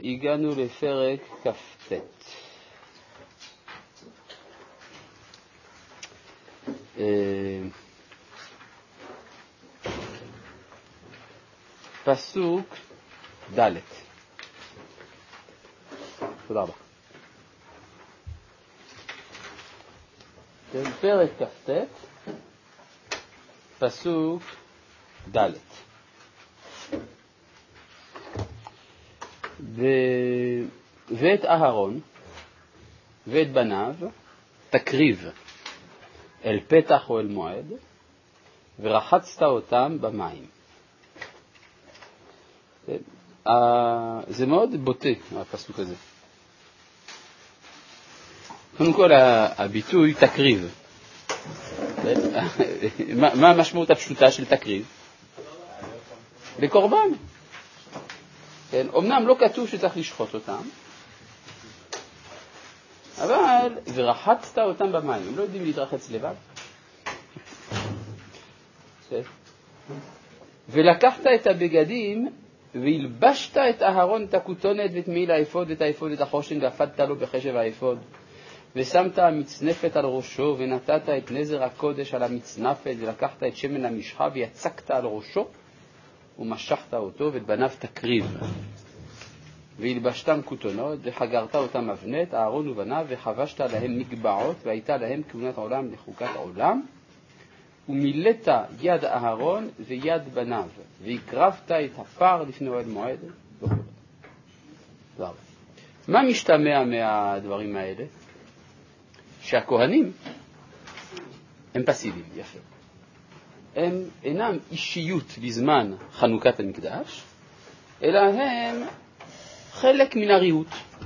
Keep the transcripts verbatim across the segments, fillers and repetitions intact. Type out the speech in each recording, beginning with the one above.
הגענו לפרק כ"ט. פסוק ד'. תודה רבה. פרק כ"ט, פסוק ד'. ו... ואת אהרון ואת בניו תקריב אל פתח או אל מועד, ורחצת אותם במים. זה מאוד בוטה, הפסוק הזה. קודם כל, הביטוי תקריב. מה המשמעות הפשוטה של תקריב? לקורבן. כן, אמנם לא כתוב שצריך לשחוט אותם, אבל ורחצת אותם במים. הם לא יודעים להתרחץ לבד. ולקחת את הבגדים והלבשת את אהרון את הכותונת ואת מעיל האפוד ואת האפוד ואת החושן ואפדת לו בחשב האפוד, ושמת המצנפת על ראשו ונתת את נזר הקודש על המצנפת, ולקחת את שמן המשחה ויצקת על ראשו ומשכת אותו, ואת בניו תקריב. והלבשתם כותונות וחגרת אותם אבנת, אהרון ובניו, וחבשת להם מגבעות, והייתה להם כהונת עולם לחוקת עולם. ומילאת יד אהרון ויד בניו, והקרבת את הפר לפני אוהל מועד וכו'. מה משתמע מהדברים האלה? שהכהנים הם פסיביים, יפה. הם אינם אישיות בזמן חנוכת המקדש, אלא הם חלק מן הריהוט.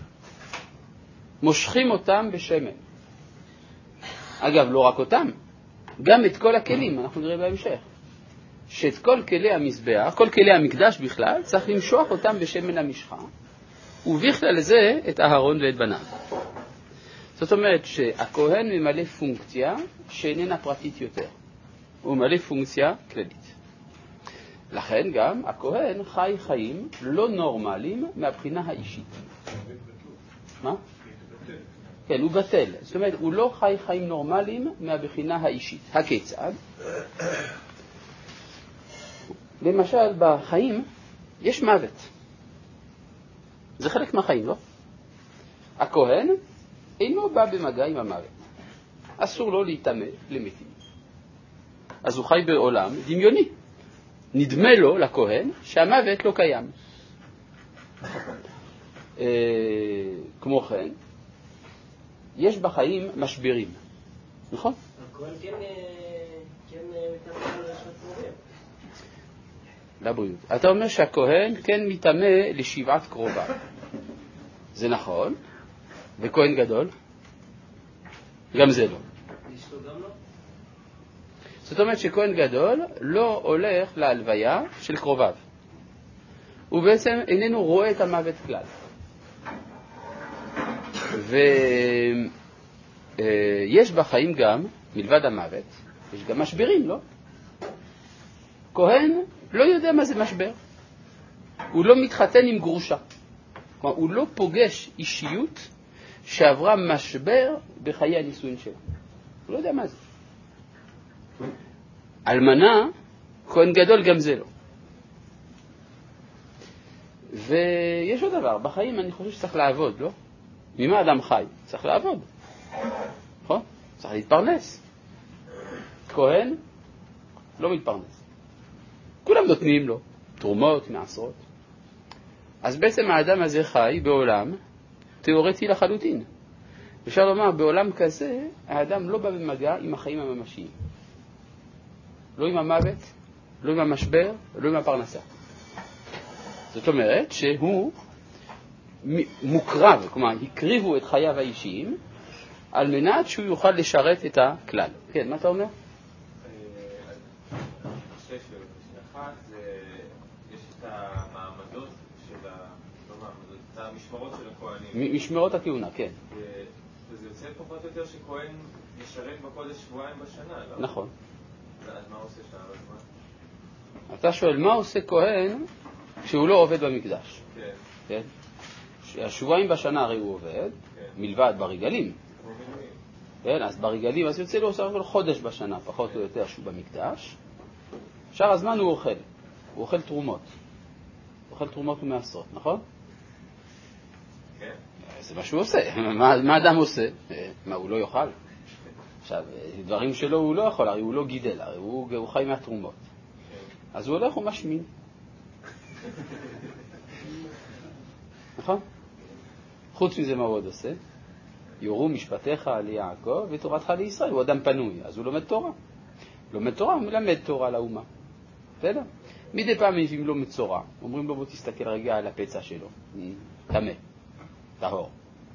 מושכים אותם בשמן. אגב, לא רק אותם, גם את כל הכלים, אנחנו נראה בהמשך. שאת כל כלי המזבח, כל כלי המקדש בכלל, צריך למשוח אותם בשמן המשחה, ובכלל לזה את אהרון ואת בניו. זאת אומרת שהכהן ממלא פונקציה שאיננה פרטית יותר. הוא ממלא פונקציה כללית. לכן גם הכהן חי חיים לא נורמליים מהבחינה האישית. מה? כן, הוא בטל. זאת אומרת, הוא לא חי חיים נורמליים מהבחינה האישית. הכיצד? למשל, בחיים יש מוות. זה חלק מהחיים, לא? הכהן אינו בא במגע עם המוות. אסור לו להתאמה למתים. אז הוא חי בעולם דמיוני. נדמה לו, לכהן, שהמוות לא קיים. אה, כמו כן, יש בחיים משברים. נכון? הכהן כן, כן מתאמה לשבעת קרובים. לבריאות. אתה אומר שהכהן כן מתאמה לשבעת קרוביו. זה נכון. וכהן גדול? גם זה לא. אשתו גם לא? זאת אומרת שכהן גדול לא הולך להלוויה של קרוביו. הוא בעצם איננו רואה את המוות כלל. ויש בחיים גם, מלבד המוות, יש גם משברים, לא? כהן לא יודע מה זה משבר. הוא לא מתחתן עם גרושה. כלומר, הוא לא פוגש אישיות שעברה משבר בחיי הנישואין שלו. הוא לא יודע מה זה. אלמנה, כהן גדול גם זה לא. ויש עוד דבר, בחיים אני חושב שצריך לעבוד, לא? ממה אדם חי? צריך לעבוד. נכון? צריך להתפרנס. כהן לא מתפרנס. כולם נותנים לו תרומות, מעשרות. אז בעצם האדם הזה חי בעולם תיאורטי לחלוטין. אפשר לומר, בעולם כזה, האדם לא בא במגע עם החיים הממשיים. לא עם המוות, לא עם המשבר, לא עם הפרנסה. זאת אומרת שהוא מוקרב, כלומר, הקריבו את חייו האישיים, על מנת שהוא יוכל לשרת את הכלל. כן, מה אתה אומר? שתי שאלות. אחת, יש את המעמדות של ה... לא מעמדות, את המשמרות של הכהנים. משמרות הכהונה, כן. וזה יוצא פחות או יותר שכהן ישרת בקודש שבועיים בשנה, לא? נכון. אז מה עושה שם בזמן? אתה שואל, מה עושה כהן כשהוא לא עובד במקדש? כן. כן? השבועיים בשנה הרי הוא עובד, מלבד ברגלים. כן, אז ברגלים, אז יוצא לו סך הכל חודש בשנה, פחות או יותר, שהוא במקדש. שאר הזמן הוא אוכל. הוא אוכל תרומות. הוא אוכל תרומות ומעשרות, נכון? כן. זה מה שהוא עושה. מה, מה אדם עושה? מה, הוא לא יאכל? עכשיו, דברים שלו הוא לא יכול, הרי הוא לא גידל, הרי הוא, הוא חי מהתרומות. אז הוא הולך ומשמין. נכון? חוץ מזה מה הוא עוד עושה? יורו משפטיך על יעקב ותורתך לישראל. הוא אדם פנוי, אז הוא לומד תורה. לומד תורה, הוא מלמד תורה לאומה. בסדר? מדי פעם מביאים לו מצורע. אומרים לו, בוא תסתכל רגע על הפצע שלו. תמה. טהור.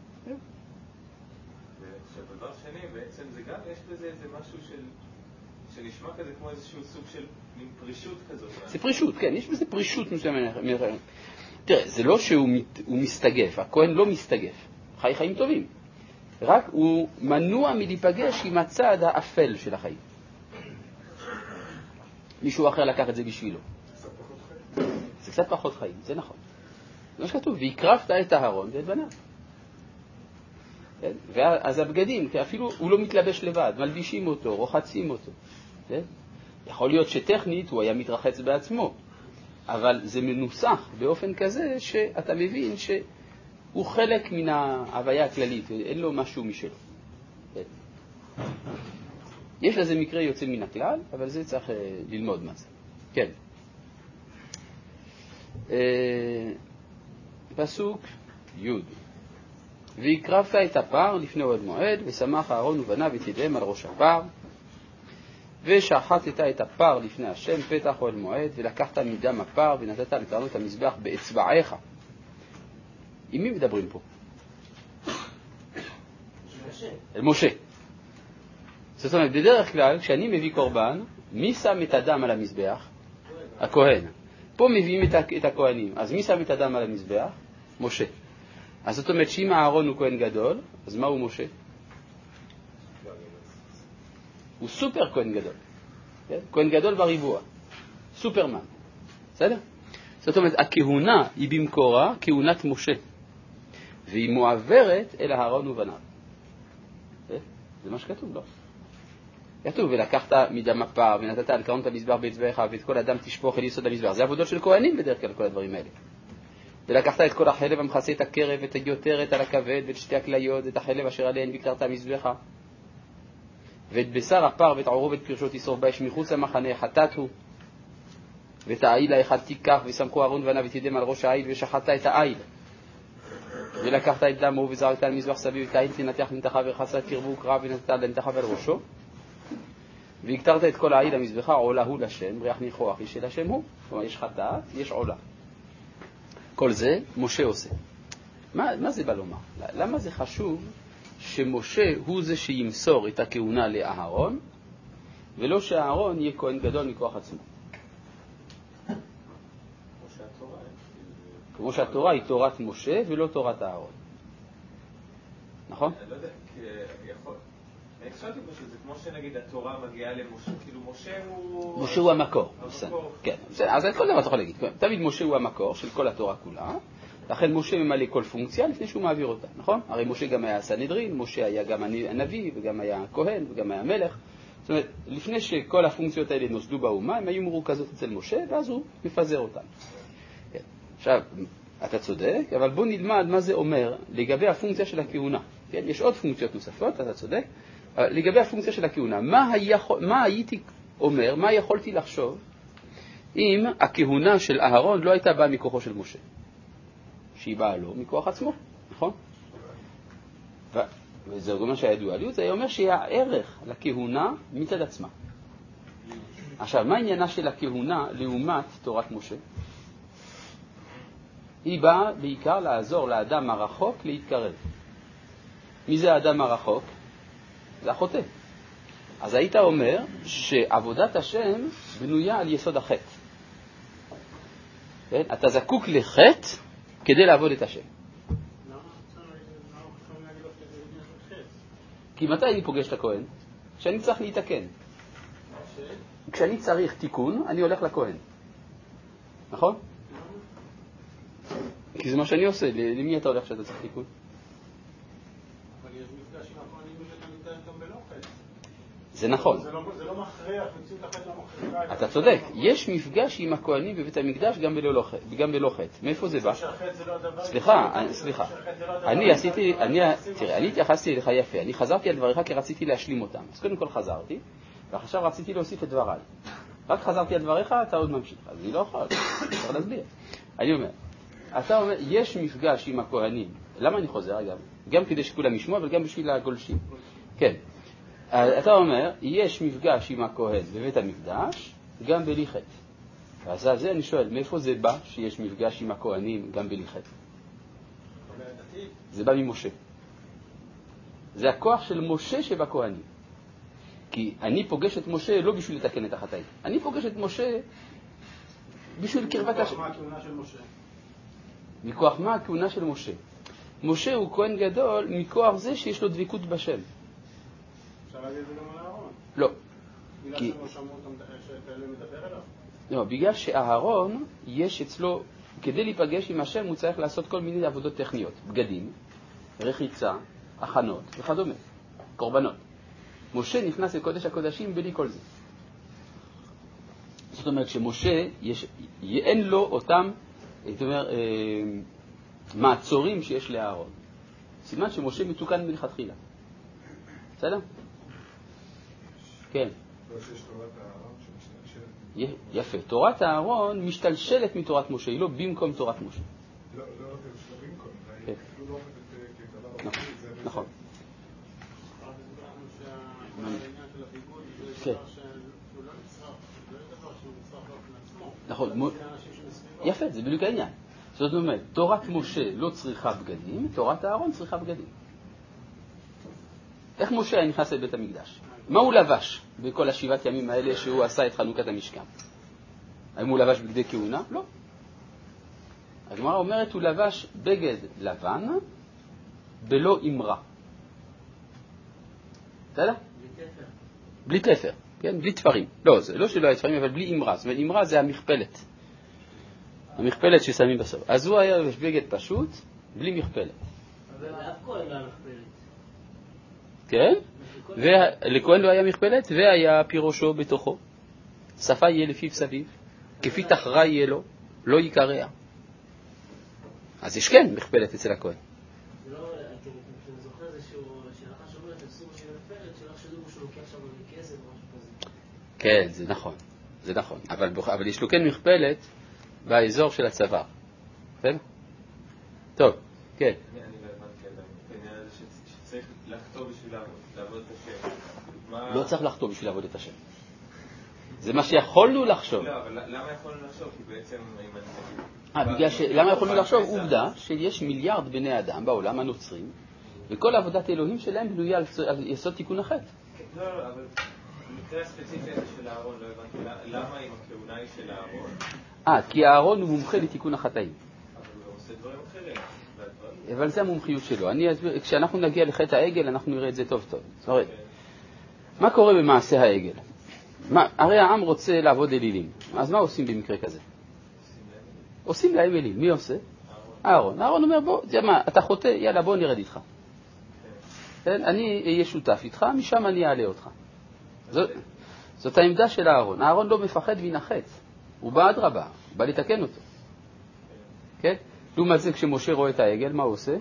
ודבר שני, בעצם זה גם, יש בזה איזה משהו של, שנשמע כזה כמו איזשהו סוג של מין פרישות כזאת. זה פרישות, כן, יש בזה פרישות מסוימת. תראה, זה לא שהוא מסתגף, הכהן לא מסתגף. חי חיים טובים. רק הוא מנוע מלהיפגש עם הצד האפל של החיים. מישהו אחר לקח את זה בשבילו. זה קצת פחות חיים, זה נכון. זה מה שכתוב, והקרבת את אהרון ואת בניו. ואז הבגדים, אפילו הוא לא מתלבש לבד, מלבישים אותו, רוחצים אותו. יכול להיות שטכנית הוא היה מתרחץ בעצמו, אבל זה מנוסח באופן כזה שאתה מבין שהוא חלק מן ההוויה הכללית, אין לו משהו משלו. יש לזה מקרה יוצא מן הכלל, אבל זה צריך ללמוד מה זה. כן. פסוק י' והקרבת את הפר לפני אוהל מועד, ושמח אהרון ובניו את ידיהם על ראש הפר, ושחטת את הפר לפני השם פתח אוהל מועד, ולקחת מדם הפר ונתת לקרנות המזבח באצבעיך. עם מי מדברים פה? אל משה. זאת אומרת, בדרך כלל, כשאני מביא קורבן, מי שם את הדם על המזבח? הכהן. פה מביאים את הכהנים. אז מי שם את הדם על המזבח? משה. אז זאת אומרת שאם אהרון הוא כהן גדול, אז מה הוא משה? הוא סופר כהן גדול. כן? כהן גדול בריבוע. סופרמן. בסדר? זאת אומרת, הכהונה היא במקורה כהונת משה. והיא מועברת אל אהרון ובניו. זה מה שכתוב, לא? כתוב, ולקחת מדם הפר ונתת על קרנות המזבח באצבעיך ואת כל אדם תשפוך אל יסוד המזבח. זה עבודות של כהנים בדרך כלל, כל הדברים האלה. ולקחת את כל החלב המכסה את הקרב ואת היותרת על הכבד ואת שתי הכליות ואת החלב אשר עליהן וקראת המזבחה ואת בשר הפר ואת עורו ואת פרשות ישרוף באש מחוץ למחנה חטאת הוא ואת העיל האחד תיקח וסמכו אהרון ובניו את ידיהם על ראש העיל ושחטת את העיל ולקחת את דמו וזרקת על מזבח סביב את העיל תנתח לנתחה ורחצת תרבו קרב ונתת לנתחה על ראשו והקטרת את כל העיל המזבחה עולה הוא לשם ריח ניחוח איש של השם הוא. כלומר יש חטאת, יש עולה. כל זה משה עושה. מה, מה זה בא לומר? למה זה חשוב שמשה הוא זה שימסור את הכהונה לאהרון, ולא שאהרון יהיה כהן גדול מכוח עצמו? כמו שהתורה היא תורת משה ולא תורת אהרון. נכון? אני לא יודע, כי יכול... אני חשבתי פשוט, זה כמו שנגיד התורה מגיעה למשה, כאילו משה הוא... משה הוא המקור. המקור. כן, אז כל דבר אתה יכול להגיד. תמיד משה הוא המקור של כל התורה כולה, לכן משה ממלא כל פונקציה לפני שהוא מעביר אותה, נכון? הרי משה גם היה סנהדרין, משה היה גם הנביא וגם היה כהן וגם היה מלך. זאת אומרת, לפני שכל הפונקציות האלה נוסדו באומה, הם היו מרוכזות אצל משה, ואז הוא מפזר אותן. כן. עכשיו, אתה צודק, אבל בוא נלמד מה זה אומר לגבי הפונקציה של הכהונה. כן? יש עוד פונקציות נוספות, אתה צודק. לגבי הפונקציה של הכהונה, מה, היכול, מה הייתי אומר, מה יכולתי לחשוב אם הכהונה של אהרון לא הייתה באה מכוחו של משה? שהיא באה לו מכוח עצמו, נכון? ו... וזה אומר שהידוע לי, זה אומר שהערך לכהונה מצד עצמה. עכשיו, מה העניינה של הכהונה לעומת תורת משה? היא באה בעיקר לעזור לאדם הרחוק להתקרב. מי זה האדם הרחוק? זה החוטא. אז היית אומר שעבודת השם בנויה על יסוד החטא. כן? אתה זקוק לחטא כדי לעבוד את השם. כי מתי אני פוגש את הכהן? כשאני צריך להתקן. כשאני צריך תיקון, אני הולך לכהן. נכון? כי זה מה שאני עושה. למי אתה הולך שאתה צריך תיקון? אבל יש מפגש עם הכהנים שאתה מתאר איתם בלא חטא. זה נכון. זה לא, זה לא מכריח, מציאות החטא לא מכריחה. אתה צודק, יש מפגש עם הכהנים בבית המקדש גם בלא חטא. גם בלא חטא. מאיפה זה בא? סליחה, סליחה. אני עשיתי, אני, תראה, אני התייחסתי אליך יפה. אני חזרתי על דבריך כי רציתי להשלים אותם. אז קודם כל חזרתי, ועכשיו רציתי להוסיף את דבריי. רק חזרתי על דבריך, אתה עוד ממשיך. אז אני לא יכול, צריך להסביר. אני אומר, אתה אומר, יש מפגש עם הכהנים. למה אני חוזר, אגב? גם כדי שכולם ישמעו, אבל גם בשביל הגולשים. כן. אתה אומר, יש מפגש עם הכהן בבית המקדש, גם בלי חטא. אז על זה אני שואל, מאיפה זה בא שיש מפגש עם הכהנים גם בלי חטא? זה בא ממשה. זה הכוח של משה שבכהנים. כי אני פוגש את משה לא בשביל לתקן את החטאים. אני פוגש את משה בשביל קרבת השם. מכוח מה הכהונה של משה? מכוח מה הכהונה של משה? משה הוא כהן גדול מכוח זה שיש לו דבקות בשם. אפשר להגיד את זה גם על אהרון? לא. בגלל כי... שלא שמעו אותם שאלה מדבר אליו? לא, בגלל שאהרון יש אצלו, כדי להיפגש עם השם הוא צריך לעשות כל מיני עבודות טכניות, בגדים, רחיצה, הכנות וכדומה, קורבנות. משה נכנס לקודש הקודשים בלי כל זה. זאת אומרת שמשה, יש, אין לו אותם, זאת אומרת, אה, מעצורים שיש לאהרון. סימן שמשה מתוקן מלכתחילה. בסדר? כן. שיש תורת האהרון שמשתלשלת. יפה. תורת האהרון משתלשלת מתורת משה, היא לא במקום תורת משה. לא, לא, זה לא במקום. כן. היא לא עומדת כדבר. נכון. כן. נכון. יפה, זה בדיוק העניין. זאת אומרת, תורת משה לא צריכה בגדים, תורת האהרון צריכה בגדים. איך משה היה נכנס לבית המקדש? מה הוא לבש בכל השבעת ימים האלה שהוא עשה את חנוכת המשכן? האם הוא לבש בגדי כהונה? לא. הגמרא אומרת, הוא לבש בגד לבן בלא אמרה. בסדר? בלי תפר, כן? בלי תפרים. לא, זה לא שלא היה תפרים, אבל בלי אמרה. זאת אומרת, אמרה זה המכפלת. המכפלת ששמים בסוף. אז הוא היה לבש בגד פשוט, בלי מכפלת. אבל אף כהן לא היה מכפלת. כן? ולכהן לא היה מכפלת, והיה פירושו בתוכו. שפה יהיה לפיו סביב, כפי תחרה יהיה לו, לא יקרע. אז יש כן מכפלת אצל הכהן. זה לא, אני זוכר זה שהלכה שאומרת, עשו בשביל מכפלת, שלא חשדו בו שהוא לוקח שם מכסף או משהו כזה. כן, זה נכון, זה נכון. אבל, אבל יש לו כן מכפלת באזור של הצוואר. בסדר? טוב, כן. אני לא הבנתי עדיין. העניין הזה שצריך לחתור בשביל לעבוד את השם. לא צריך לחתור בשביל לעבוד את השם. זה מה שיכולנו לחשוב. לא, אבל למה יכולנו לחשוב? כי בעצם, אם אה, בגלל ש... למה יכולנו לחשוב? עובדה שיש מיליארד בני אדם בעולם הנוצרים, וכל עבודת אלוהים שלהם בנויה על יסוד תיקון החטא. לא, לא, אבל במקרה הספציפי הזה של הארון, לא הבנתי, למה אם הכהונה היא של הארון? אה, כי הארון הוא מומחה לתיקון החטאים. אבל הוא גם עושה דברים אחרים. אבל זה המומחיות שלו. אני אסביר, כשאנחנו נגיע לחטא העגל, אנחנו נראה את זה טוב טוב. זאת אומרת, מה קורה במעשה העגל? מה, הרי העם רוצה לעבוד אלילים. אז מה עושים במקרה כזה? עושים להם אליל. מי עושה? אהרון. אהרון אומר, בוא, זה מה, אתה חוטא, יאללה, בוא נרד איתך. אני אהיה שותף איתך, משם אני אעלה אותך. זאת, זאת העמדה של אהרון. אהרון לא מפחד מן החטא. הוא בא אדרבה, הוא בא לתקן אותו. כן? לעומת זה, כשמשה רואה את העגל, מה הוא עושה?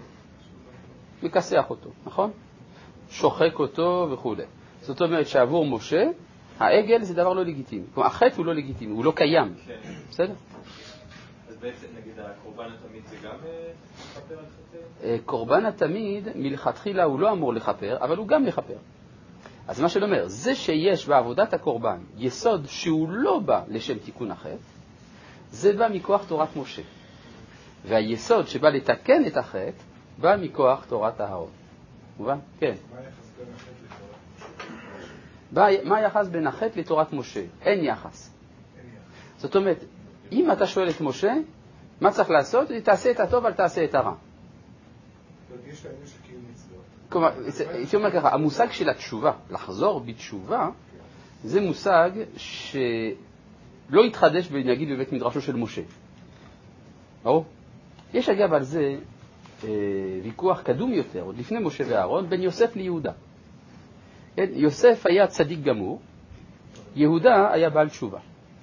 מקסח אותו, נכון? שוחק אותו וכו'. זאת אומרת שעבור משה, העגל זה דבר לא לגיטימי. כלומר, החטא הוא לא לגיטימי, הוא לא קיים. בסדר? אז בעצם, נגיד, הקורבן התמיד זה גם לכפר על חטא? קורבן התמיד, מלכתחילה הוא לא אמור לכפר, אבל הוא גם לכפר. אז מה שאני אומר, זה שיש בעבודת הקורבן יסוד שהוא לא בא לשם תיקון החטא, זה בא מכוח תורת משה. והיסוד שבא לתקן את החטא, בא מכוח תורת אהרון. מובן? כן. מה היחס בין החטא לתורת משה? אין יחס. זאת אומרת, אם אתה שואל את משה, מה צריך לעשות? תעשה את הטוב, אל תעשה את הרע. יש להם יש לקיום מצוות. כלומר, הייתי אומר ככה, המושג של התשובה, לחזור בתשובה, זה מושג שלא התחדש, נגיד, בבית מדרשו של משה. ברור? יש אגב על זה אה, ויכוח קדום יותר, עוד לפני משה ואהרון, בין יוסף ליהודה. כן? יוסף היה צדיק גמור, יהודה היה בעל תשובה.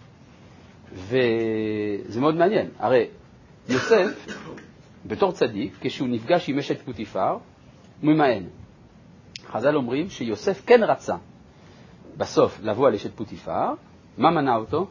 וזה מאוד מעניין, הרי יוסף, בתור צדיק, כשהוא נפגש עם אשת פוטיפר, הוא ממאן. חז"ל אומרים שיוסף כן רצה בסוף לבוא על אשת פוטיפר, מה מנע אותו?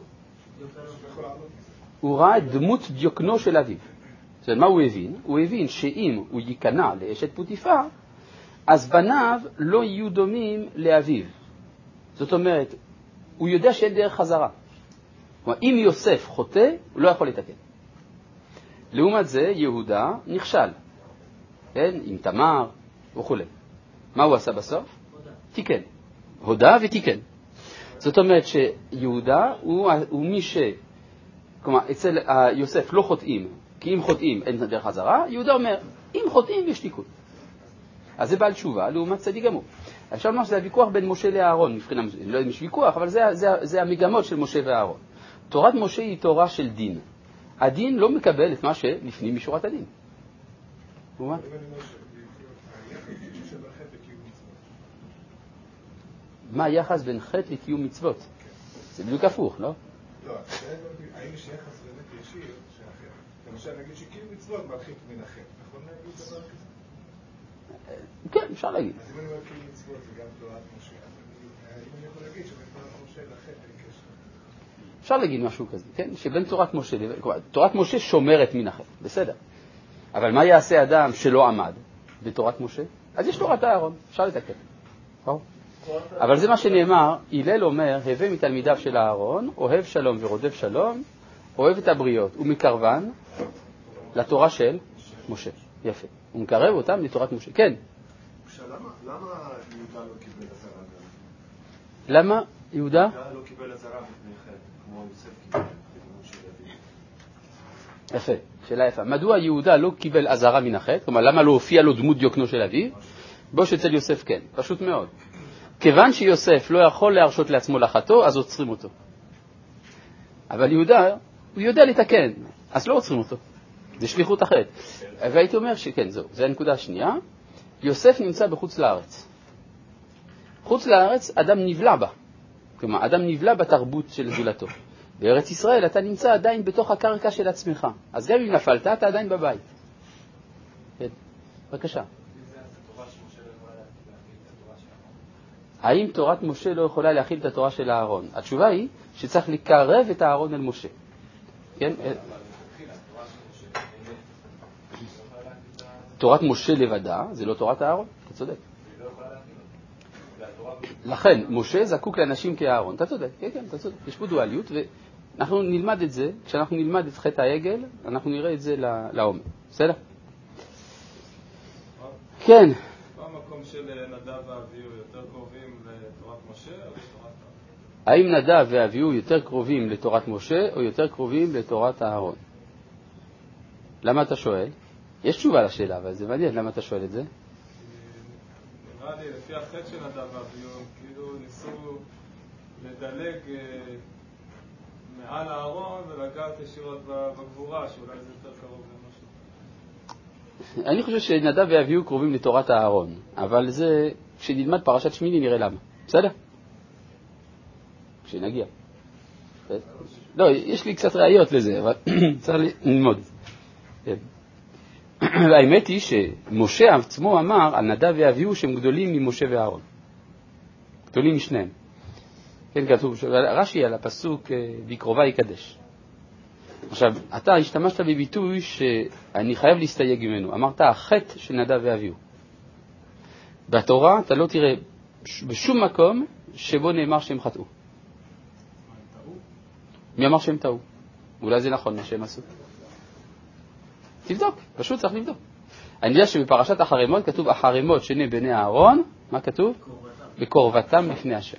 הוא ראה את דמות דיוקנו של אביו. זאת אומרת, מה הוא הבין? הוא הבין שאם הוא ייכנע לאשת פוטיפר, אז בניו לא יהיו דומים לאביו. זאת אומרת, הוא יודע שאין דרך חזרה. כלומר, אם יוסף חוטא, הוא לא יכול לתקן. לעומת זה, יהודה נכשל. כן? עם תמר וכו'. מה הוא עשה בסוף? הודה. תיקן. הודה ותיקן. זאת אומרת שיהודה הוא, הוא מי ש... כלומר, אצל יוסף לא חוטאים, כי אם חוטאים אין דרך חזרה, יהודה אומר, אם חוטאים יש תיקון. אז זה בעל תשובה, לעומת צדיק גמור. אפשר לומר שזה הוויכוח בין משה לאהרון, מבחינה, אני לא יודע אם יש ויכוח, אבל זה, זה, זה המגמות של משה ואהרון. תורת משה היא תורה של דין. הדין לא מקבל את מה שלפנים משורת הדין. ומה? מה היחס בין חטא לקיום מצוות? זה בדיוק הפוך, לא? לא, האם יש יחס באמת ישיר שאחר? למשל, נגיד שקיום מצוות מרחיק מן החטא. נכון להגיד דבר כזה? כן, אפשר להגיד. אז אם אני אומר קיום מצוות זה גם תורת משה, אז אם אני יכול להגיד שבין תורת משה לחטא אין קשר. אפשר להגיד משהו כזה, כן? שבין תורת משה, תורת משה שומרת מן החטא, בסדר. אבל מה יעשה אדם שלא עמד בתורת משה? אז יש תורת אהרון, אפשר לתקן. ברור? אבל זה מה שנאמר, הלל אומר, הווה מתלמידיו של אהרון, אוהב שלום ורודף שלום, אוהב את הבריות ומקרבן לתורה של משה. יפה. הוא מקרב אותם לתורת משה. כן. למה יהודה לא קיבל עזרה? למה יהודה? יהודה לא קיבל עזרה מפני חטא, כמו יוסף קיבל בדמות של אביו. יפה, שאלה יפה. מדוע יהודה לא קיבל עזרה מן החטא? כלומר, למה לא הופיע לו דמות דיוקנו של אביו? בו שאצל יוסף כן. פשוט מאוד. כיוון שיוסף לא יכול להרשות לעצמו לחטוא, אז עוצרים אותו. אבל יהודה, הוא יודע לתקן, אז לא עוצרים אותו. זה שליחות אחרת. והייתי אומר שכן, זהו, זו הנקודה השנייה. יוסף נמצא בחוץ לארץ. חוץ לארץ, אדם נבלע בה. כלומר, אדם נבלע בתרבות של זולתו. בארץ ישראל אתה נמצא עדיין בתוך הקרקע של עצמך. אז גם אם נפלת, אתה עדיין בבית. כן, בבקשה. האם תורת משה לא יכולה להכיל את התורה של אהרון? התשובה היא שצריך לקרב את אהרון אל משה. כן? תורת משה לבדה, זה לא תורת אהרון, אתה צודק. לכן, משה זקוק לאנשים כאהרון, אתה צודק, כן, כן, אתה צודק. יש פה דואליות, ואנחנו נלמד את זה, כשאנחנו נלמד את חטא העגל, אנחנו נראה את זה לעומק. בסדר? כן. המקום של נדב ואביהו יותר קרובים לתורת משה או לתורת אהרון? האם נדב ואביהו יותר קרובים לתורת משה או יותר קרובים לתורת אהרון? למה אתה שואל? יש תשובה לשאלה, אבל זה מעניין, למה אתה שואל את זה? נראה לי, לפי החטא של נדב ואביהו, כאילו ניסו לדלג מעל אהרון ולגעת ישירות בגבורה, שאולי זה יותר קרוב למשהו. אני חושב שנדב ואביהו קרובים לתורת האהרון, אבל זה, כשנלמד פרשת שמיני נראה למה. בסדר? כשנגיע. לא, יש לי קצת ראיות לזה, אבל צריך ללמוד. והאמת היא שמשה עצמו אמר על נדב ואביהו שהם גדולים ממשה ואהרון. גדולים משניהם. כן, כתוב, רש"י על הפסוק בקרובה יקדש. עכשיו, אתה השתמשת בביטוי שאני חייב להסתייג ממנו. אמרת, החטא של נדב ואביהו. בתורה אתה לא תראה בשום מקום שבו נאמר שהם חטאו. מי אמר שהם טעו? אולי זה נכון מה שהם עשו. תבדוק, פשוט צריך לבדוק. אני יודע שבפרשת החרמות כתוב, החרמות שני בני אהרון, מה כתוב? בקרבתם לפני השם.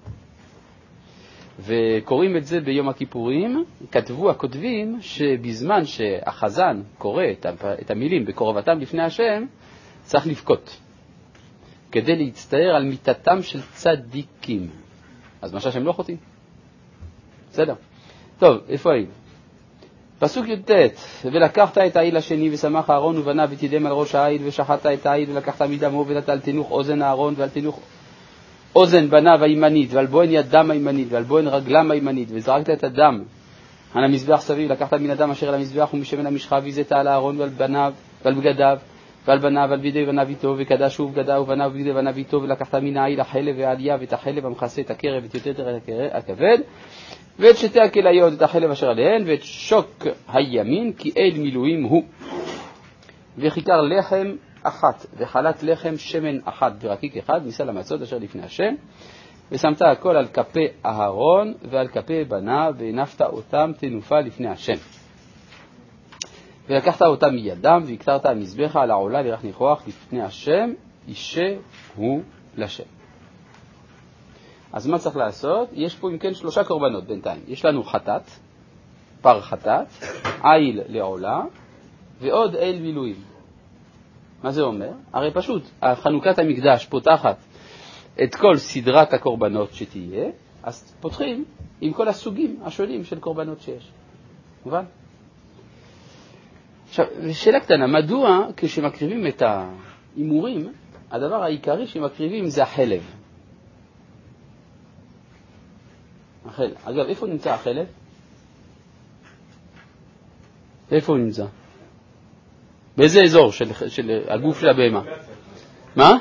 וקוראים את זה ביום הכיפורים, כתבו הכותבים שבזמן שהחזן קורא את המילים בקרבתם לפני השם, צריך לבכות, כדי להצטער על מיתתם של צדיקים. אז משהו שהם לא חוטאים. בסדר. טוב, איפה היינו? פסוק י"ט, ולקחת את העיל השני ושמח אהרון ובניו ותידם על ראש העיל ושחטת את העיל ולקחת מדמו ונתת על תנוך אוזן אהרון ועל תנוך אוזן בניו הימנית ועל בוהן ידם הימנית ועל בוהן רגלם הימנית וזרקת את הדם על המזבח סביב, לקחת מן הדם אשר על המזבח ומשמן המשחה והזית על אהרון ועל בניו ועל בגדיו ועל בניו ועל בגדי בניו איתו וקדש הוא בגדיו ובניו ובגדי בניו איתו ולקחת מן העיל החלב והעלייה ואת החלב המכסה את הקרב ואת יתר הכבד ואת שתי הכליות את החלב אשר עליהן ואת שוק הימין כי אל מילואים הוא וכיכר לחם אחת וחלת לחם שמן אחת ורקיק אחד מסל המצות אשר לפני השם ושמת הכל על כפי אהרון ועל כפי בניו והנפת אותם תנופה לפני השם ולקחת אותם מידם והקטרת המזבח על העולה לירח ניחוח לפני השם אישה הוא לשם. אז מה צריך לעשות? יש פה אם כן שלושה קורבנות בינתיים. יש לנו חטאת, פר חטאת, עיל לעולה ועוד אל מילואים. מה זה אומר? הרי פשוט, חנוכת המקדש פותחת את כל סדרת הקורבנות שתהיה, אז פותחים עם כל הסוגים השונים של קורבנות שיש. מובן? עכשיו, שאלה קטנה, מדוע כשמקריבים את האימורים, הדבר העיקרי שמקריבים זה החלב? החלב. אגב, איפה נמצא החלב? איפה הוא נמצא? באיזה אזור של, של הגוף של הבהמה? מה?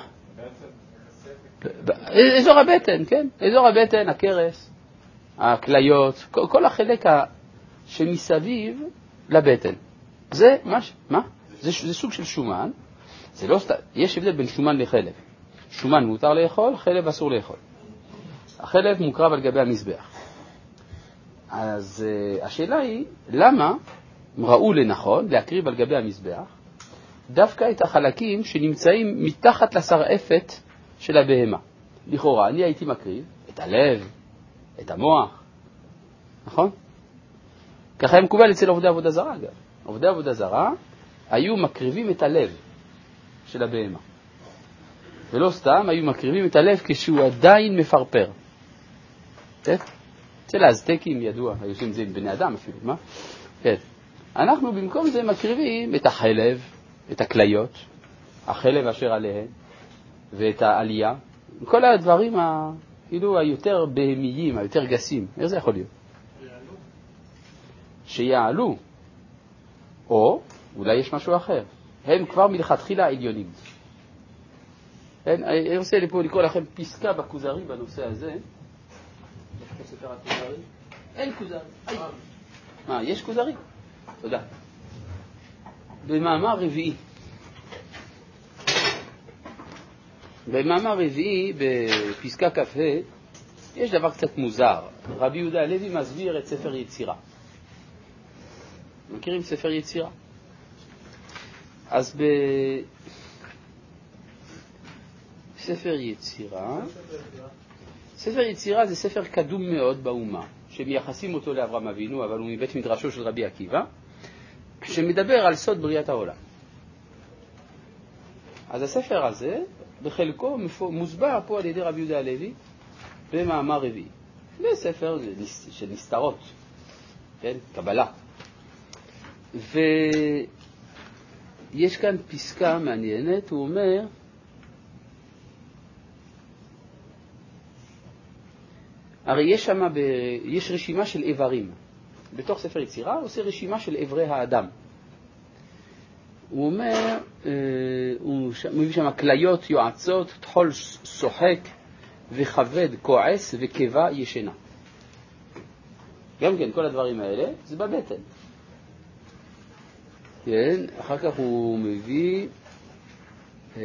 אזור הבטן, כן. אזור הבטן, הכרס, הכליות, כל, כל החלק שמסביב לבטן. זה מה? מה? זה, זה סוג של שומן. זה לא, יש הבדל בין שומן לחלב. שומן מותר לאכול, חלב אסור לאכול. החלב מוקרב על גבי המזבח. אז uh, השאלה היא, למה ראו לנכון להקריב על גבי המזבח דווקא את החלקים שנמצאים מתחת לשרעפת של הבהמה? לכאורה, אני הייתי מקריב את הלב, את המוח, נכון? ככה היה מקובל אצל עובדי עבודה זרה, אגב. עובדי עבודה זרה היו מקריבים את הלב של הבהמה. ולא סתם, היו מקריבים את הלב כשהוא עדיין מפרפר. כן? אצל האזטקים ידוע, היו עושים את זה עם בני אדם אפילו, מה? כן. אנחנו במקום זה מקריבים את החלב, את הכליות, החלב אשר עליהן, ואת העלייה, כל הדברים ה, כאילו היותר בהמיים, היותר גסים. איך זה יכול להיות? שיעלו. שיעלו. או, אולי יש משהו אחר. הם כבר מלכתחילה העליונים. אני רוצה לפה לקרוא לכם פסקה בכוזרי בנושא הזה. אין כוזרי. מה, יש כוזרי? תודה. במאמר רביעי. במאמר רביעי, בפסקה כ"ה, יש דבר קצת מוזר. רבי יהודה הלוי מסביר את ספר יצירה. מכירים ספר יצירה? אז בספר יצירה, ספר יצירה זה ספר קדום מאוד באומה, שמייחסים אותו לאברהם אבינו, אבל הוא מבית מדרשו של רבי עקיבא, שמדבר על סוד בריאת העולם. אז הספר הזה, בחלקו מוסבר פה על ידי רבי יהודה הלוי, במאמר רביעי. זה ספר של נסתרות, כן? קבלה. ויש כאן פסקה מעניינת, הוא אומר, הרי יש שם, ב... יש רשימה של איברים. בתוך ספר יצירה הוא עושה רשימה של איברי האדם. הוא אומר, אה, הוא מביא שם כליות, יועצות, תחול שוחק וכבד כועס וקיבה ישנה. גם כן, כל הדברים האלה זה בבטן. כן, אחר כך הוא מביא אה,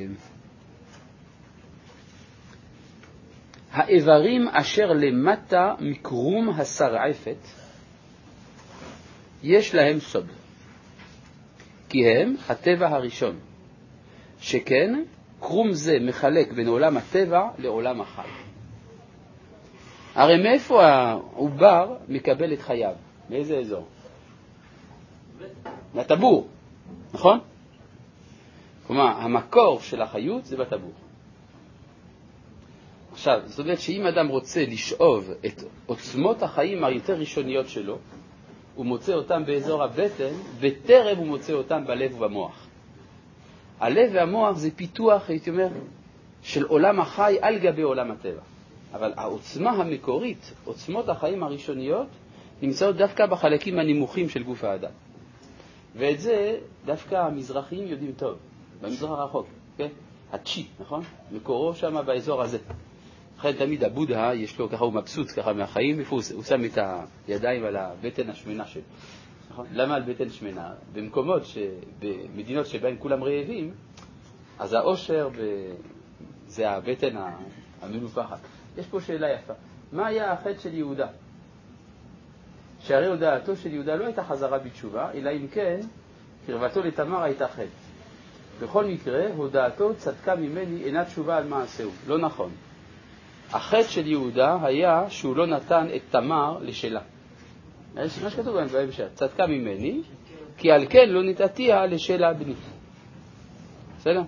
האיברים אשר למטה מקרום השרעפת יש להם סוד, כי הם הטבע הראשון, שכן קרום זה מחלק בין עולם הטבע לעולם החי. הרי מאיפה העובר מקבל את חייו? מאיזה אזור? מהטבור, נכון? כלומר, המקור של החיות זה בטבור. עכשיו, זאת אומרת שאם אדם רוצה לשאוב את עוצמות החיים היותר ראשוניות שלו, הוא מוצא אותם באזור הבטן, בטרם הוא מוצא אותם בלב ובמוח. הלב והמוח זה פיתוח, הייתי אומר, של עולם החי על גבי עולם הטבע. אבל העוצמה המקורית, עוצמות החיים הראשוניות, נמצאות דווקא בחלקים הנמוכים של גוף האדם. ואת זה דווקא המזרחיים יודעים טוב, במזרח הרחוק, כן? הצ'י, נכון? מקורו שם באזור הזה. לכן תמיד הבודה, יש לו ככה, הוא מבסוץ ככה מהחיים, איפה הוא, הוא שם את הידיים על הבטן השמנה שלו. נכון? למה על בטן שמנה? במקומות, ש... במדינות שבהן כולם רעבים, אז האושר ב... זה הבטן המנופחת. יש פה שאלה יפה. מה היה החטא של יהודה? שהרי הודעתו של יהודה לא הייתה חזרה בתשובה, אלא אם כן, קרבתו לתמר הייתה חטא. בכל מקרה, הודעתו צדקה ממני אינה תשובה על מעשהו. לא נכון. החטא של יהודה היה שהוא לא נתן את תמר לשלה. מה שכתוב בהמשך, צדקה ממני, כי על כן לא נתתיה לשלה בני. בסדר?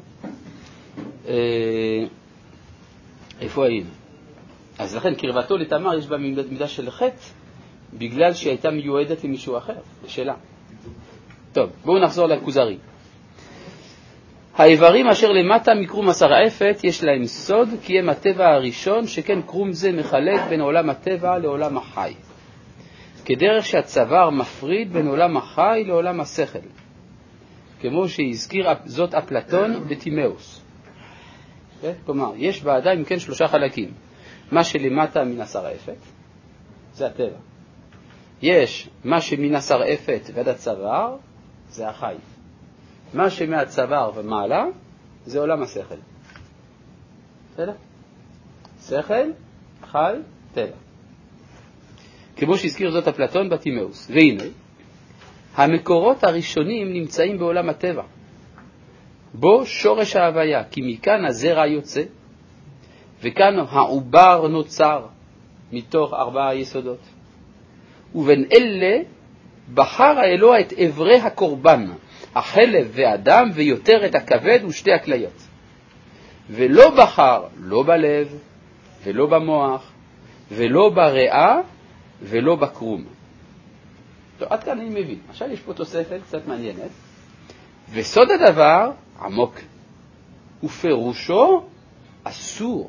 איפה היינו? אז לכן קרבתו לתמר יש בה מידה של חטא, בגלל שהיא הייתה מיועדת למישהו אחר, לשלה. טוב, בואו נחזור לכוזרי. האיברים אשר למטה מקרום השרעפת יש להם סוד, כי הם הטבע הראשון, שכן קרום זה מחלק בין עולם הטבע לעולם החי. כדרך שהצוואר מפריד בין עולם החי לעולם השכל. כמו שהזכיר זאת אפלטון בטימאוס. כלומר, יש באדם אם כן שלושה חלקים. מה שלמטה מן השרעפת, זה הטבע. יש מה שמן השרעפת ועד הצוואר, זה החי. מה שמהצוואר ומעלה, זה עולם השכל. בסדר? שכל, חי, טבע. כמו שהזכיר זאת אפלטון בטימאוס. והנה, המקורות הראשונים נמצאים בעולם הטבע. בו שורש ההוויה, כי מכאן הזרע יוצא, וכאן העובר נוצר מתוך ארבעה יסודות. ובין אלה בחר האלוה את עברי הקורבן, החלב והדם, ויותר את הכבד ושתי הכליות. ולא בחר, לא בלב, ולא במוח, ולא בריאה, ולא בקרום. טוב, עד כאן אני מבין. עכשיו יש פה תוספת קצת מעניינת. וסוד הדבר עמוק, ופירושו אסור.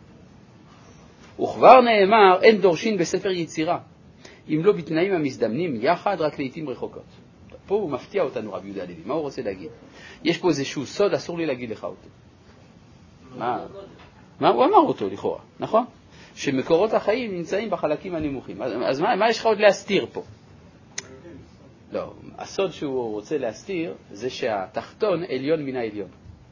וכבר נאמר, אין דורשין בספר יצירה, אם לא בתנאים המזדמנים יחד, רק לעתים רחוקות. פה הוא מפתיע אותנו רבי יהודה הלוי. מה הוא רוצה להגיד? יש פה איזשהו סוד, אסור לי להגיד לך אותו. מה? מה הוא אמר אותו לכאורה, נכון? שמקורות החיים נמצאים בחלקים הנמוכים. אז מה, מה יש לך עוד להסתיר פה? לא, הסוד שהוא רוצה להסתיר זה שהתחתון עליון מן העליון.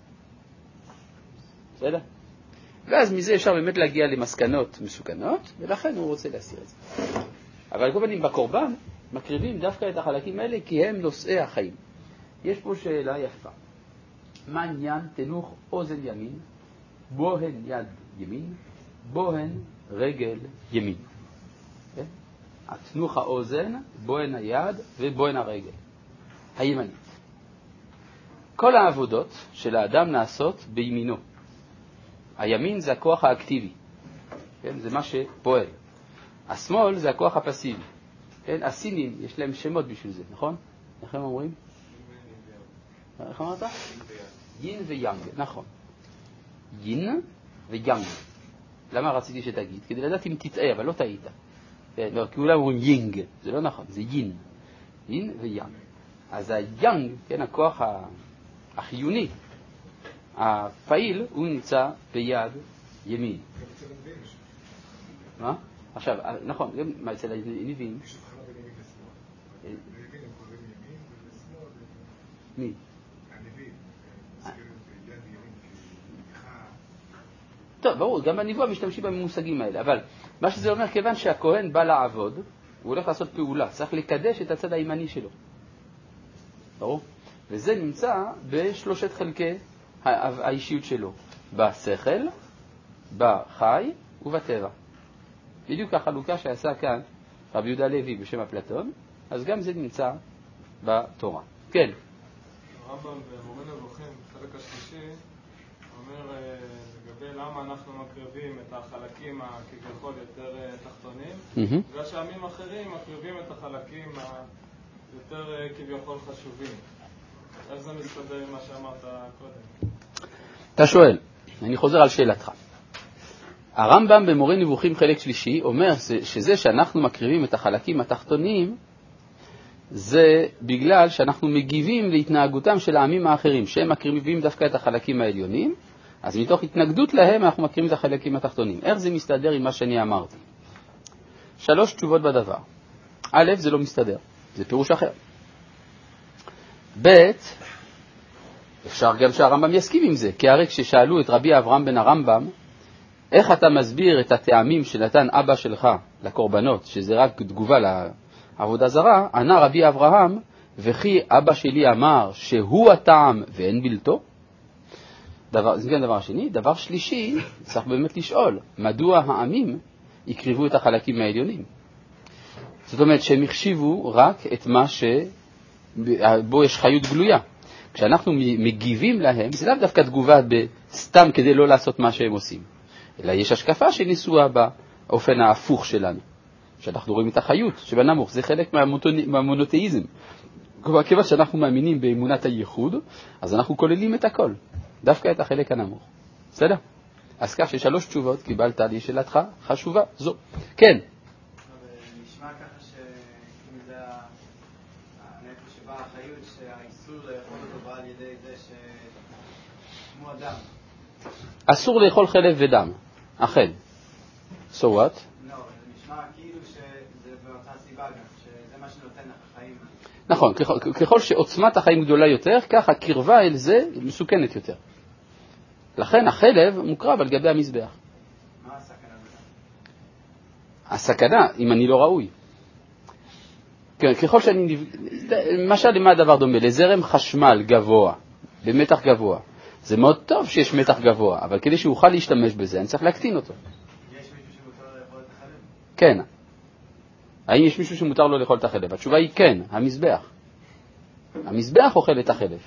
בסדר? ואז מזה אפשר באמת להגיע למסקנות מסוכנות, ולכן הוא רוצה להסתיר את זה. אבל כל פנים בקורבן מקריבים דווקא את החלקים האלה כי הם נושאי החיים. יש פה שאלה יפה. מה עניין תנוך אוזן ימין, בוהן יד ימין, בוהן רגל ימין. כן? תנוך האוזן, בוהן היד ובוהן הרגל. הימנית. כל העבודות של האדם נעשות בימינו. הימין זה הכוח האקטיבי. כן? זה מה שפועל. השמאל זה הכוח הפסיבי. כן? הסינים יש להם שמות בשביל זה, נכון? איך הם אומרים? איך אמרת? יין ויאנג, נכון. יין ויאנג. למה רציתי שתגיד? כדי לדעת אם תטעה, אבל לא טעית. כן, לא, כי אולי אומרים יינג, זה לא נכון, זה יין. יין ויאנג. אז היאנג, כן, הכוח החיוני, הפעיל, הוא נמצא ביד ימין. מה? עכשיו, נכון, מה אצל הנביאים? מי? טוב, ברור, גם בנבואה משתמשים במושגים האלה, אבל מה שזה אומר, כיוון שהכהן בא לעבוד, הוא הולך לעשות פעולה, צריך לקדש את הצד הימני שלו. ברור? וזה נמצא בשלושת חלקי האישיות שלו, בשכל, בחי ובטבע. בדיוק החלוקה שעשה כאן רבי יהודה הלוי בשם אפלטון, אז גם זה נמצא בתורה. כן. הרמב"ם במורה נבוכים, חלק השלישי, אומר לגבי למה למה אנחנו מקריבים את החלקים הכביכול יותר תחתונים, מהמם. בגלל שעמים אחרים מקריבים את החלקים היותר כביכול חשובים. איך זה מסתדר עם מה שאמרת קודם? אתה שואל, אני חוזר על שאלתך. הרמב"ם במורה נבוכים חלק שלישי אומר שזה שאנחנו מקריבים את החלקים התחתונים זה בגלל שאנחנו מגיבים להתנהגותם של העמים האחרים, שהם מקריבים דווקא את החלקים העליונים, אז מתוך התנגדות להם אנחנו מקריבים את החלקים התחתונים. איך זה מסתדר עם מה שאני אמרתי? שלוש תשובות בדבר. א', זה לא מסתדר, זה פירוש אחר. ב', אפשר גם שהרמב"ם יסכים עם זה, כי הרי כששאלו את רבי אברהם בן הרמב"ם, איך אתה מסביר את הטעמים שנתן אבא שלך לקורבנות, שזה רק תגובה לעבודה זרה, ענה רבי אברהם, וכי אבא שלי אמר שהוא הטעם ואין בלתו? דבר, זה כן דבר שני. דבר שלישי, צריך באמת לשאול, מדוע העמים יקריבו את החלקים העליונים? זאת אומרת שהם החשיבו רק את מה שבו יש חיות גלויה. כשאנחנו מגיבים להם, זה לאו דווקא תגובה סתם כדי לא לעשות מה שהם עושים. אלא יש השקפה שנשואה באופן ההפוך שלנו. שאנחנו רואים את החיות שבנמוך, זה חלק מהמונותאיזם. כיוון שאנחנו מאמינים באמונת הייחוד, אז אנחנו כוללים את הכל, דווקא את החלק הנמוך. בסדר? אז כך ששלוש תשובות קיבלת לי שאלתך חשובה זו. כן. נשמע ככה שאם זה הנפש שבא החיות, שהאיסור לאכול אותו בא על ידי זה שמו אדם. אסור לאכול חלב ודם, אכן. So what? לא, זה נשמע כאילו שזה באותה סיבה גם, שזה מה שנותן לך חיים. נכון, ככל, ככל שעוצמת החיים גדולה יותר, כך הקרבה אל זה מסוכנת יותר. לכן החלב מוקרב על גבי המזבח. מה הסכנה בזה? הסכנה, אם אני לא ראוי. ככל שאני... למשל, למה הדבר דומה? לזרם חשמל גבוה, במתח גבוה. זה מאוד טוב שיש מתח גבוה, אבל כדי שאוכל להשתמש בזה, אני צריך להקטין אותו. יש מישהו שמותר לאכול את החלב? כן. האם יש מישהו שמותר לו לאכול את החלב? התשובה היא כן, המזבח. המזבח אוכל את החלב.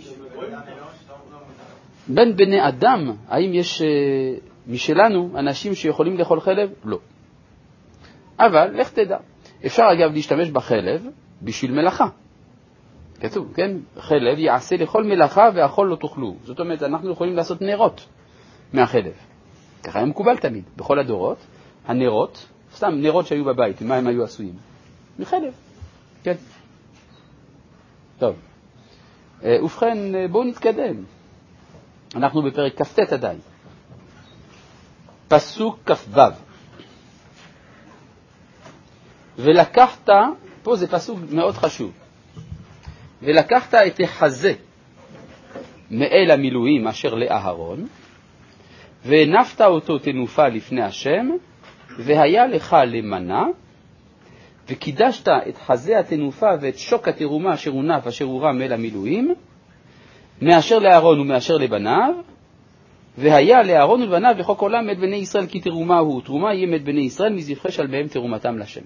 בין בני אדם, האם יש משלנו אנשים שיכולים לאכול חלב? לא. אבל, לך תדע. אפשר אגב להשתמש בחלב בשביל מלאכה. כתוב, כן? חלב יעשה לכל מלאכה והאכול לא תאכלו. זאת אומרת, אנחנו יכולים לעשות נרות מהחלב. ככה היה מקובל תמיד, בכל הדורות. הנרות, סתם נרות שהיו בבית, מה הם היו עשויים? מחלב. כן. טוב. ובכן, בואו נתקדם. אנחנו בפרק כ"ט עדיין. פסוק כ"ו. ולקחת, פה זה פסוק מאוד חשוב. ולקחת את החזה מאל המילואים אשר לאהרון, והנפת אותו תנופה לפני השם, והיה לך למנה, וקידשת את חזה התנופה ואת שוק התרומה אשר הונף אשר הורם מאל המילואים, מאשר לאהרון ומאשר לבניו, והיה לאהרון ולבניו לחוק עולם את בני ישראל כי תרומה הוא, תרומה יהיה את בני ישראל מזבחי שלמיהם תרומתם לשם.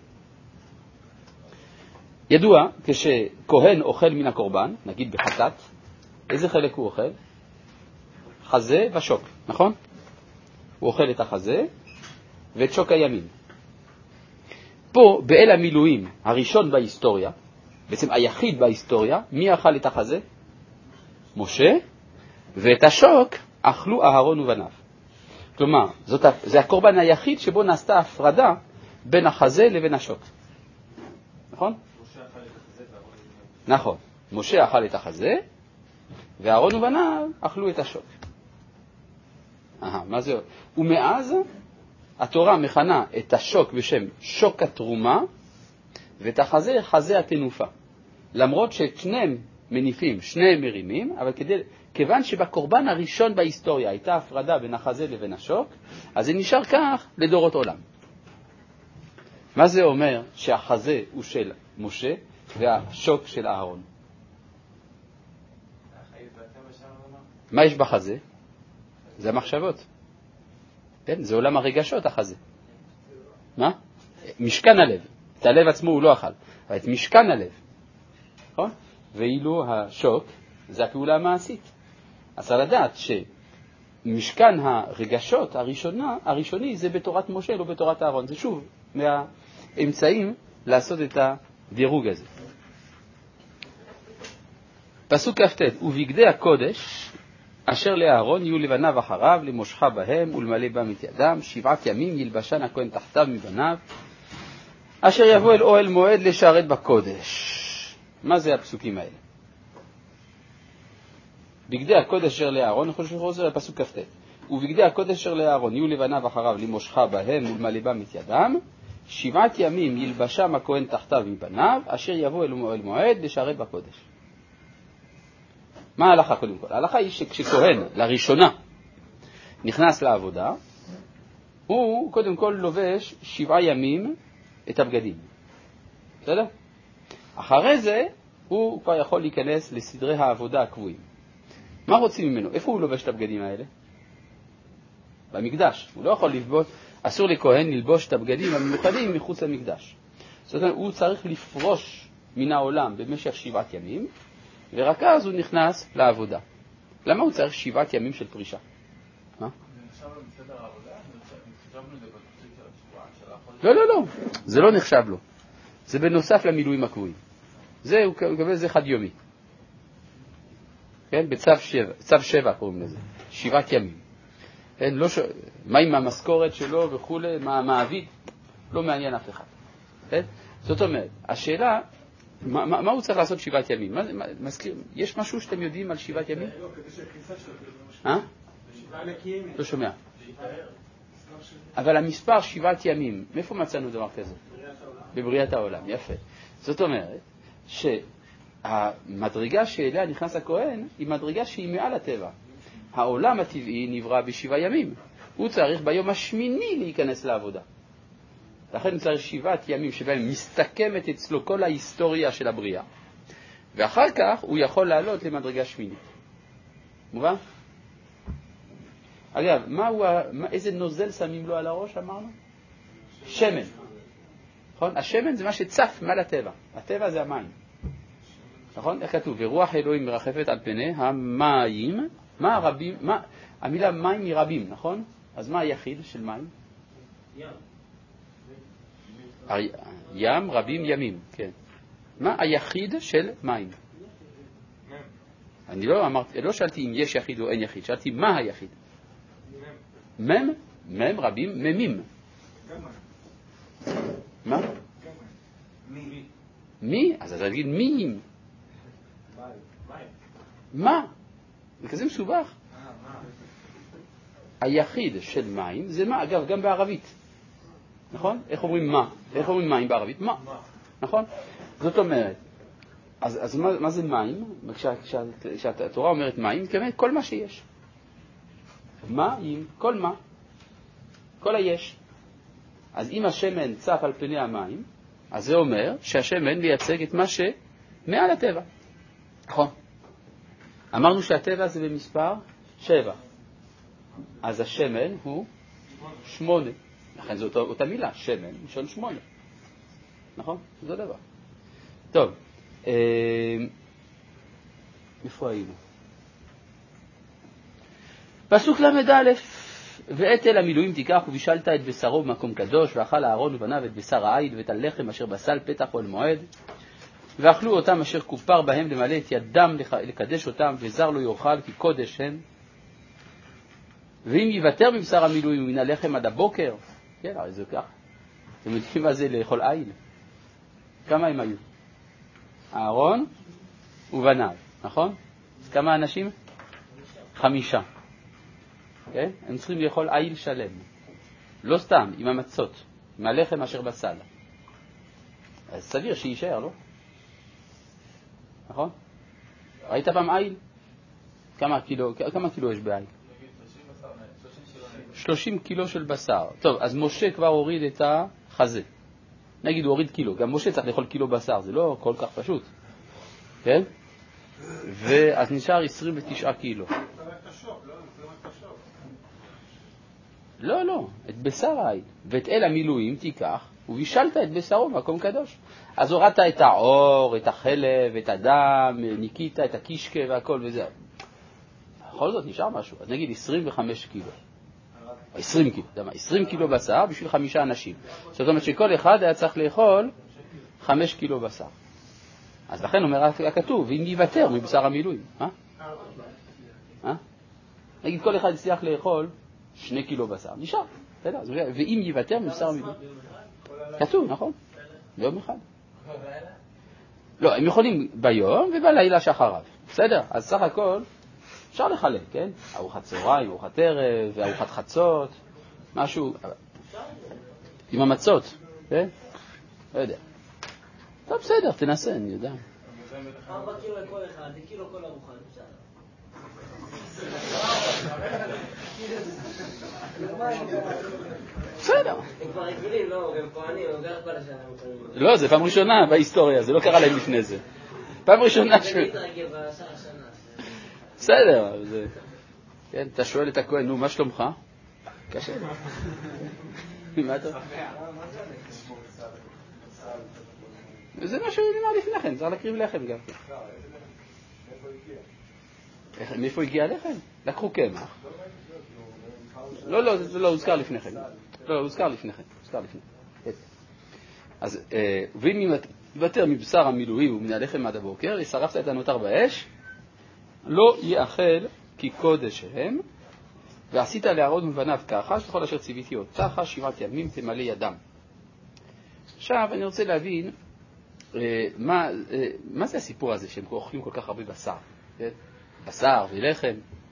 ידוע, כשכהן אוכל מן הקורבן, נגיד בחטאת, איזה חלק הוא אוכל? חזה ושוק, נכון? הוא אוכל את החזה ואת שוק הימין. פה, באל המילואים, הראשון בהיסטוריה, בעצם היחיד בהיסטוריה, מי אכל את החזה? משה, ואת השוק אכלו אהרון ובניו. כלומר, זאת, זה הקורבן היחיד שבו נעשתה הפרדה בין החזה לבין השוק. נכון? נכון. משה אכל את החזה, ואהרון ובניו אכלו את השוק. אהה, מה זה? ומאז התורה מכנה את השוק בשם שוק התרומה, ואת החזה חזה התנופה. למרות ששניהם מניפים, שניהם מרימים, אבל כדי, כיוון שבקורבן הראשון בהיסטוריה הייתה הפרדה בין החזה לבין השוק, אז זה נשאר כך לדורות עולם. מה זה אומר שהחזה הוא של משה והשוק של אהרון? מה יש בחזה? זה המחשבות. כן, זה עולם הרגשות החזה. מה? משכן הלב. את הלב עצמו הוא לא אכל, אבל את משכן הלב. נכון? ואילו השוק זה הפעולה המעשית. אז על לדעת משכן הרגשות הראשונה, הראשוני זה בתורת משה, לא בתורת אהרון. זה שוב מהאמצעים לעשות את הדירוג הזה. פסוק כ"ט, ובגדי הקודש אשר לאהרון יהיו לבניו אחריו, למושך בהם ולמלא בם את ידם, שבעת ימים ילבשן הכהן תחתיו מבניו, אשר יבוא אל אוהל מועד לשרת בקודש. מה זה הפסוקים האלה? בגדי הקודש אשר לאהרון, אני חושב שחוזר לפסוק כ"ט, ובגדי הקודש אשר לאהרון יהיו לבניו אחריו, למושך בהם ולמלא בם את ידם, שבעת ימים ילבשם הכהן תחתיו מבניו, אשר יבוא אל אוהל מועד לשרת בקודש. מה ההלכה קודם כל? ההלכה היא שכשכהן לראשונה נכנס לעבודה, הוא קודם כל לובש שבעה ימים את הבגדים. בסדר? אחרי זה הוא כבר יכול להיכנס לסדרי העבודה הקבועים. מה רוצים ממנו? איפה הוא לובש את הבגדים האלה? במקדש. הוא לא יכול ללבוש, אסור לכהן ללבוש את הבגדים המיוחדים מחוץ למקדש. זאת אומרת, הוא צריך לפרוש מן העולם במשך שבעת ימים, ורק אז הוא נכנס לעבודה. למה הוא צריך שבעת ימים של פרישה? מה? זה נחשב לו בסדר העבודה? נחשבנו את זה בתקציב של השבועה של החודש? לא, לא, לא. זה לא נחשב לו. זה בנוסף למילואים הקבועים. זה, הוא מקבל זה חד יומי. כן? בצו שבע, צו שבע קוראים לזה. שבעת ימים. כן? לא ש... מה עם המשכורת שלו וכו', מה מעביד? לא מעניין אף אחד. כן? זאת אומרת, השאלה, מה, מה, מה הוא צריך לעשות שבעת ימים? מה, מה, מזכיר, יש משהו שאתם יודעים על שבעת ימים? לא, כדי שהכניסה שלו. אה? שבעה נקיים. לא שומע. אבל המספר שבעת ימים, מאיפה מצאנו דבר כזה? בבריאת העולם, יפה. זאת אומרת, שהמדרגה שאליה נכנס הכהן היא מדרגה שהיא מעל הטבע. העולם הטבעי נברא בשבעה ימים. הוא צריך ביום השמיני להיכנס לעבודה. לכן הוא צריך שבעת ימים שבהם מסתכמת אצלו כל ההיסטוריה של הבריאה. ואחר כך הוא יכול לעלות למדרגה שמינית. מובן? אגב, מה הוא, מה, איזה נוזל שמים לו על הראש, אמרנו? שמן. נכון? השמן זה מה שצף מעל הטבע. הטבע זה המים. נכון? איך כתוב? ורוח אלוהים מרחפת על פני המים. מה הרבים? מה? המילה מים היא רבים, נכון? אז מה היחיד של מים? ים. ים, רבים, ימים, כן. מה היחיד של מים? אני לא אמרתי, לא שאלתי אם יש יחיד או אין יחיד, שאלתי מה היחיד. מם, מם, רבים, ממים. מה? מי? מי? אז אתה תגיד מים. מה? זה כזה מסובך. היחיד של מים זה מה? אגב, גם בערבית. נכון? איך אומרים מה? איך אומרים מים בערבית? מה? נכון? זאת אומרת, אז, אז מה, מה זה מים? כשהתורה אומרת מים, כמובן כל מה שיש. מים, כל מה? כל היש. אז אם השמן צף על פני המים, אז זה אומר שהשמן מייצג את מה שמעל הטבע. נכון? אמרנו שהטבע זה במספר שבע. אז השמן הוא שמונה. לכן זו אותה, אותה מילה, שמן, משון שמונה. נכון? זה דבר. טוב, אה, איפה היינו? פסוק למד א', ואת אל המילואים תיקח ובישלת את בשרו במקום קדוש, ואכל אהרון ובניו את בשר העיל ואת הלחם אשר בסל פתח אוהל מועד, ואכלו אותם אשר כופר בהם למלא את ידם לקדש אותם, וזר לא יאכל כי קודש הם. ואם יוותר מבשר המילואים מן הלחם עד הבוקר, כן, הרי זה כך. אתם יודעים מה זה לאכול עיל? כמה הם היו? אהרון ובניו, נכון? אז כמה אנשים? חמישה. כן? הם צריכים לאכול עיל שלם. לא סתם, עם המצות, עם הלחם אשר בסל. אז סביר שישאר, לא? נכון? ראית פעם עיל? כמה קילו, כמה קילו יש בעיל? שלושים קילו של בשר. טוב, אז משה כבר הוריד את החזה. נגיד הוא הוריד קילו. גם משה צריך לאכול קילו בשר, זה לא כל כך פשוט. כן? ואז נשאר עשרים ותשעה קילו. לא, לא, את בשר העיל. ואת אל המילואים תיקח, ובישלת את בשרו במקום קדוש. אז הורדת את העור, את החלב, את הדם, ניקית את הקישקה והכל וזה. בכל זאת נשאר משהו. אז נגיד עשרים וחמש קילו. עשרים קילו, אתה יודע מה? עשרים קילו בשר בשביל חמישה אנשים. זאת אומרת שכל אחד היה צריך לאכול חמש קילו בשר. אז לכן אומר הכתוב, אם יוותר מבשר המילואים. אה? אה? נגיד כל אחד יצליח לאכול שני קילו בשר. נשאר. ואם יוותר מבשר המילואים. כתוב, נכון? ביום אחד. לא, הם יכולים ביום ובלילה שאחריו. בסדר? אז סך הכל אפשר לחלק, כן? ארוחת צהריים, ארוחת ערב, וארוחת חצות, משהו. עם המצות, כן? לא יודע. טוב, בסדר, תנסה, אני יודע. ארבע קילו לכל אחד, זה קילו כל ארוחה, בסדר. בסדר. הם כבר רגילים, לא, הם כהנים, הם גר כל השנה. לא, זה פעם ראשונה בהיסטוריה, זה לא קרה להם לפני זה. פעם ראשונה ש... בסדר, זה... כן, אתה שואל את הכהן, נו, מה שלומך? קשה. מה אתה? זה מה שנאמר לפני כן, צריך להקריב לחם גם. מאיפה הגיע לחם? לקחו קמח. לא, לא, זה לא הוזכר לפני כן. לא, הוזכר לפני כן, הוזכר לפני כן. אז, ואם יוותר מבשר המילואים ומן הלחם עד הבוקר, שרפת את הנותר באש, לא יאכל כי קודש הם, ועשית להראות מבניו ככה, שתכל אשר ציוויתי אותך, שבעת ימים תמלא ידם. עכשיו אני רוצה להבין, מה, מה זה הסיפור הזה שהם אוכלים כל כך הרבה בשר? כן? בשר ולחם.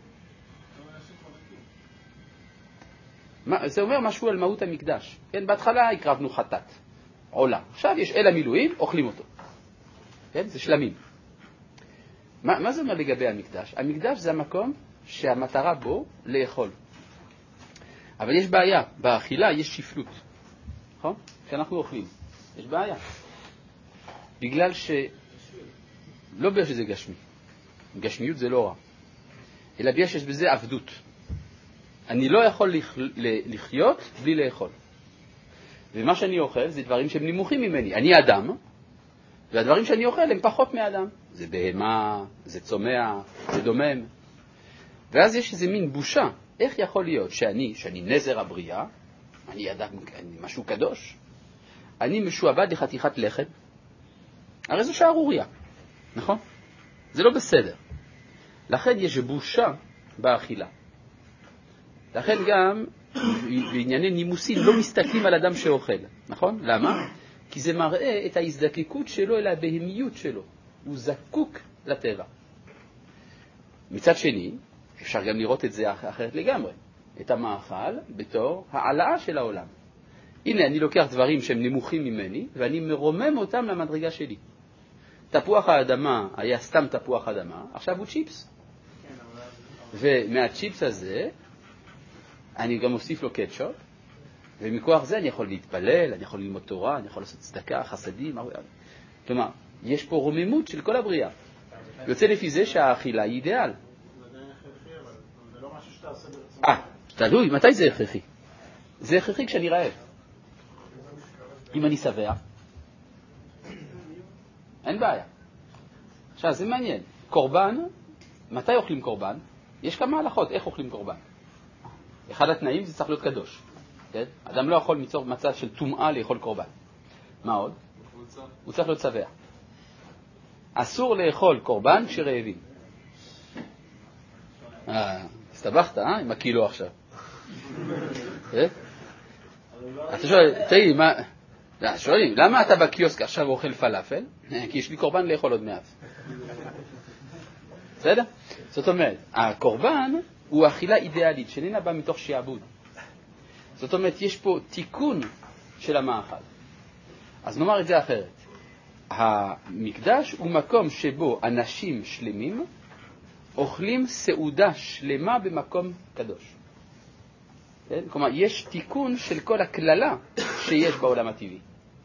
זה אומר משהו על מהות המקדש. כן? בהתחלה הקרבנו חטאת, עולה. עכשיו יש אל המילואים, אוכלים אותו. כן? זה שלמים. מה, מה זה אומר לגבי המקדש? המקדש זה המקום שהמטרה בו לאכול. אבל יש בעיה. באכילה יש שפלות. נכון? כשאנחנו אוכלים. יש בעיה. בגלל ש... לא בגלל שזה גשמי. גשמיות זה לא רע. אלא בגלל שיש בזה עבדות. אני לא יכול לח... לחיות בלי לאכול. ומה שאני אוכל זה דברים שהם נמוכים ממני. אני אדם, והדברים שאני אוכל הם פחות מאדם. זה בהמה, זה צומח, זה דומם. ואז יש איזה מין בושה. איך יכול להיות שאני, שאני נזר הבריאה, אני אדם, אני משהו קדוש, אני משועבד לחתיכת לחם? הרי זו שערוריה, נכון? זה לא בסדר. לכן יש בושה באכילה. לכן גם בענייני נימוסים לא מסתכלים על אדם שאוכל, נכון? למה? כי זה מראה את ההזדקקות שלו אל הבהמיות שלו. הוא זקוק לטבע. מצד שני, אפשר גם לראות את זה אחרת לגמרי. את המאכל בתור העלאה של העולם. הנה, אני לוקח דברים שהם נמוכים ממני, ואני מרומם אותם למדרגה שלי. תפוח האדמה היה סתם תפוח אדמה, עכשיו הוא צ'יפס. ומהצ'יפס הזה, אני גם מוסיף לו קטשופ, ומכוח זה אני יכול להתפלל, אני יכול ללמוד תורה, אני יכול לעשות צדקה, חסדים. כלומר, יש פה רוממות של כל הבריאה. יוצא לפי זה שהאכילה היא אידיאל. זה לא משהו שאתה עושה ברצון. אה, תלוי, מתי זה הכרחי? זה הכרחי כשאני רעב. אם אני שבע, אין בעיה. עכשיו, זה מעניין. קורבן, מתי אוכלים קורבן? יש כמה הלכות, איך אוכלים קורבן? אחד התנאים זה צריך להיות קדוש. כן? אדם לא יכול מצור מצב של טומאה לאכול קורבן. מה עוד? הוא צריך להיות שבע. אסור לאכול קורבן כשרעבים. אה, הסתבכת, אה? עם הקילו עכשיו. אתה שואל, תהי, מה... שואלים, למה אתה בקיוסק עכשיו אוכל פלאפל? כי יש לי קורבן לאכול עוד מעט. בסדר? זאת אומרת, הקורבן הוא אכילה אידיאלית, שאינה באה מתוך שיעבוד. זאת אומרת, יש פה תיקון של המאכל. אז נאמר את זה אחרת. המקדש הוא מקום שבו אנשים שלמים אוכלים סעודה שלמה במקום קדוש. כן? כלומר, יש תיקון של כל הכללה שיש בעולם הטבעי.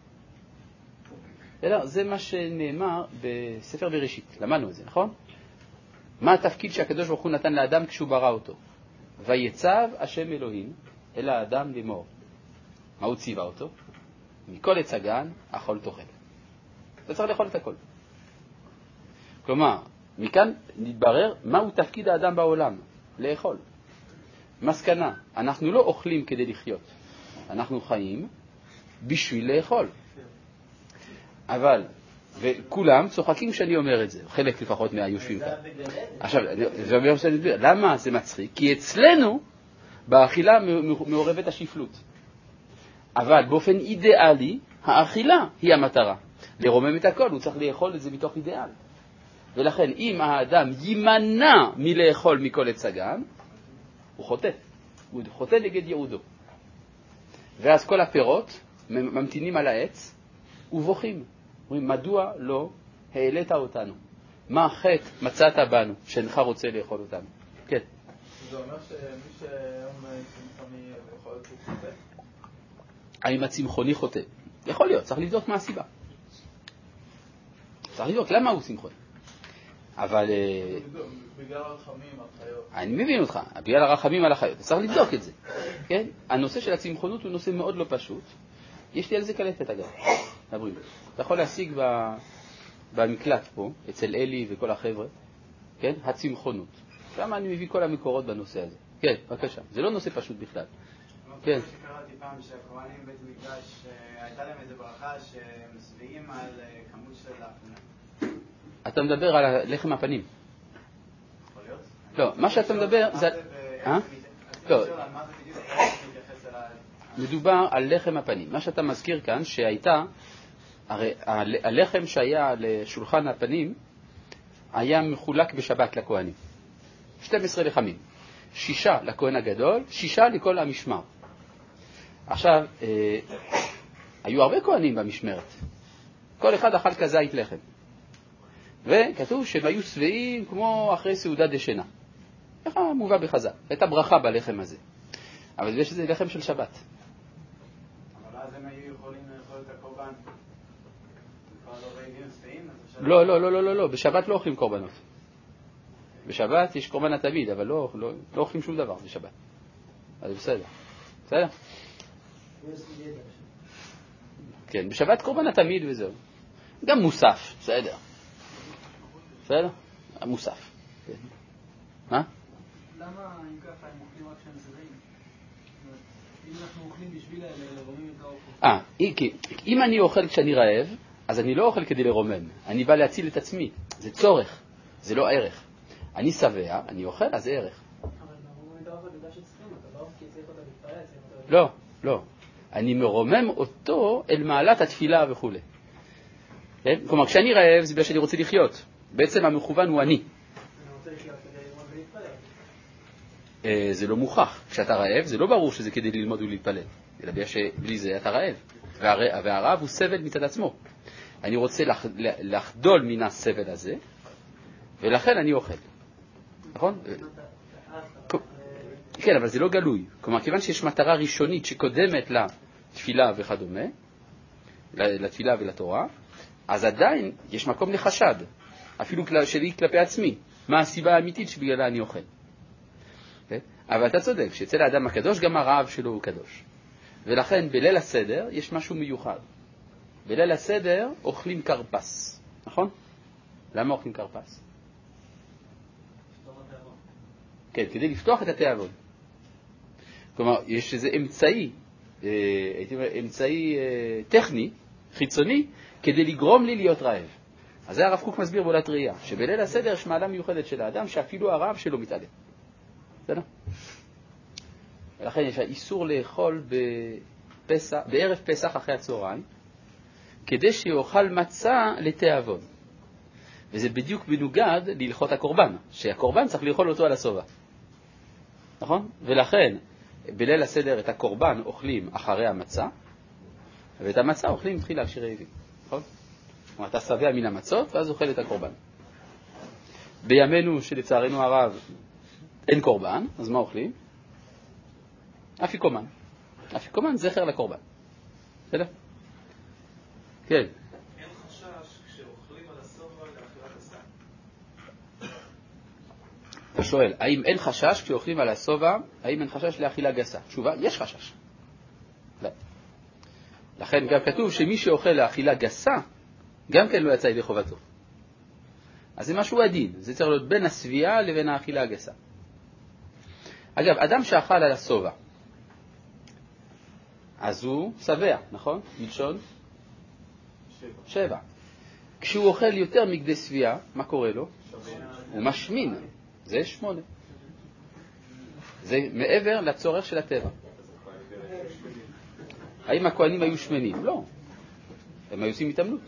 זה מה שנאמר בספר בראשית. למדנו את זה, נכון? מה התפקיד שהקדוש ברוך הוא נתן לאדם כשהוא ברא אותו? ויצב השם אלוהים אל האדם לאמור. מה הוא ציווה אותו? מכל עץ הגן אכול תאכל. אתה צריך לאכול את הכל. כלומר, מכאן נתברר מהו תפקיד האדם בעולם. לאכול. מסקנה, אנחנו לא אוכלים כדי לחיות. אנחנו חיים בשביל לאכול. אבל, וכולם צוחקים כשאני אומר את זה, חלק לפחות מהיושבים כאן. עכשיו, זה אומר שאני אסביר, למה זה מצחיק? כי אצלנו, באכילה מעורבת השפלות. אבל באופן אידיאלי, האכילה היא המטרה. לרומם את הכל, הוא צריך לאכול את זה מתוך אידיאל. ולכן, אם האדם יימנע מלאכול מכל עץ הגן, הוא חוטא. הוא חוטא נגד יהודו. ואז כל הפירות ממתינים על העץ ובוכים. אומרים, מדוע לא העלית אותנו? מה החטא מצאת בנו שאינך רוצה לאכול אותנו? כן. זה אומר שמי שהיום צמחוני יכול להיות שהוא חוטא? האם הצמחוני חוטא? יכול להיות, צריך לבדוק מה הסיבה. צריך לבדוק למה הוא צמחוני. אבל... בגלל הרחמים על חיות. אני מבין אותך, בגלל הרחמים על החיות. צריך לבדוק את זה. כן? הנושא של הצמחונות הוא נושא מאוד לא פשוט. יש לי על זה קלטת אגב. דברים. אתה יכול להשיג במקלט פה, אצל אלי וכל החבר'ה, כן? הצמחונות. שם אני מביא כל המקורות בנושא הזה. כן, בבקשה. זה לא נושא פשוט בכלל. כן. שקראתי פעם שהכוהנים בית מקדש, הייתה להם איזו ברכה שהם שבעים על כמות של האפונה. אתה מדבר על לחם הפנים. יכול להיות? לא, מה שאתה מדבר זה... אה? לא. מדובר על לחם הפנים. מה שאתה מזכיר כאן שהייתה, הרי הלחם שהיה לשולחן הפנים היה מחולק בשבת לכהנים. שתים עשרה לחמים. שישה לכהן הגדול, שישה לכל המשמר. עכשיו, אה, היו הרבה כהנים במשמרת. כל אחד אכל כזית לחם. וכתוב שהם היו שבעים כמו אחרי סעודה דשנה. ככה מובא בחז"ל. הייתה ברכה בלחם הזה. אבל יש איזה לחם של שבת. אבל אז הם היו יכולים לאכול את הקורבן. כבר לא רעבים שבעים? לא, לא, לא, לא, לא. בשבת לא אוכלים קורבנות. בשבת יש קורבן התמיד, אבל לא, לא, לא אוכלים שום דבר בשבת. אז בסדר. בסדר? כן, בשבת קורבן התמיד וזהו. גם מוסף, בסדר. בסדר? מוסף. כן. מה? למה אם ככה הם אוכלים רק שהם שבעים? אם אנחנו אוכלים בשביל לרומם את האוכל. אה, כי אם אני אוכל כשאני רעב, אז אני לא אוכל כדי לרומם. אני בא להציל את עצמי. זה צורך, זה לא ערך. אני שבע, אני אוכל, אז זה ערך. אבל לרומם את האוכל בגלל שצריכים, אתה לא כי צריך אותה להתפרץ. לא, לא. אני מרומם אותו אל מעלת התפילה וכו'. כן? כלומר, כשאני רעב זה בגלל שאני רוצה לחיות. בעצם המכוון הוא אני. אני רוצה לחיות כדי ללמוד ולהתפלל. זה לא מוכח. כשאתה רעב זה לא ברור שזה כדי ללמוד ולהתפלל. אלא בגלל שבלי זה אתה רעב. והרעב הוא סבל מצד עצמו. אני רוצה לחדול מן הסבל הזה, ולכן אני אוכל. נכון? כן, אבל זה לא גלוי. כלומר, כיוון שיש מטרה ראשונית שקודמת לתפילה וכדומה, לתפילה ולתורה, אז עדיין יש מקום לחשד, אפילו שלי כלפי עצמי. מה הסיבה האמיתית שבגללה אני אוכל? אבל אתה צודק, שאצל האדם הקדוש גם הרעב שלו הוא קדוש. ולכן בליל הסדר יש משהו מיוחד. בליל הסדר אוכלים קרפס, נכון? למה אוכלים קרפס? כן, כדי לפתוח את התיאבון. כלומר, יש איזה אמצעי, הייתי אומר, אמצעי טכני, חיצוני, כדי לגרום לי להיות רעב. אז זה הרב קוק מסביר בעולת ראייה, שבליל הסדר יש מעלה מיוחדת של האדם, שאפילו הרעב שלו מתעלה. בסדר? ולכן יש האיסור לאכול בפסח, בערב פסח אחרי הצהריים, כדי שיאכל מצה לתיאבון. וזה בדיוק בנוגד להלכות הקורבן, שהקורבן צריך לאכול אותו על הסובה. נכון? ולכן, בליל הסדר את הקורבן אוכלים אחרי המצה, ואת המצה אוכלים תחילה כשרעבים. נכון? כלומר, אתה שבע מן המצות, ואז אוכל את הקורבן. בימינו שלצערנו הרב אין קורבן, אז מה אוכלים? אפיקומן. אפיקומן זכר לקורבן. בסדר? כן. אין חשש כשאוכלים על הסובה לאכילת גסה? אתה שואל, האם אין חשש כשאוכלים על הסובה, האם אין חשש לאכילה גסה? תשובה, יש חשש. לא. לכן גם כתוב שמי שאוכל לאכילה גסה, גם כן לא יצא ידי חובתו. אז זה משהו עדין, זה צריך להיות בין הסביעה לבין האכילה הגסה. אגב, אדם שאכל על הסובה, אז הוא שבע, נכון? מלשון? שבע. שבע. כשהוא אוכל יותר מכדי שביעה, מה קורה לו? הוא משמין. זה שמונה. זה מעבר לצורך של הטבע. האם הכהנים היו שמנים? לא. הם היו עושים התאמנות.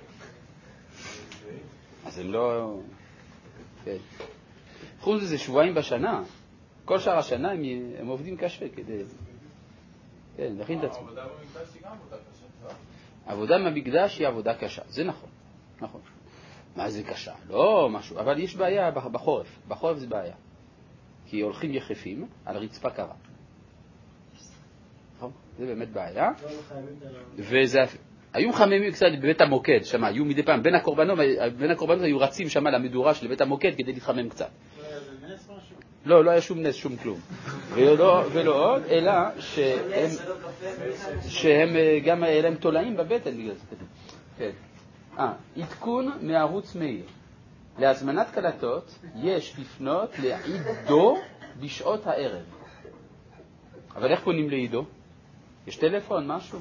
אז הם לא... כן. חוץ מזה שבועיים בשנה, כל שאר השנה הם, הם עובדים קשה כדי... כן, להכין את עצמם. העבודה במקדש היא גם עבודה קשה, לא? עבודה במקדש היא עבודה קשה, זה נכון. נכון. מה זה קשה? לא משהו, אבל יש בעיה בחורף. בחורף זה בעיה. כי הולכים יחפים על רצפה קרה. נכון? זה באמת בעיה. וזה... היו מחממים קצת בבית המוקד, שמה, היו מדי פעם, בין הקורבנות, בין הקורבנות היו רצים שמה למדורה של בית המוקד כדי להתחמם קצת. לא, לא היה שום נס, שום כלום. ולא, ולא עוד, אלא שהם, שהם גם היה להם תולעים בבטן בגלל זה. כן. אה, עדכון מערוץ מאיר. להזמנת קלטות יש לפנות לעידו בשעות הערב. אבל איך פונים לעידו? יש טלפון, משהו?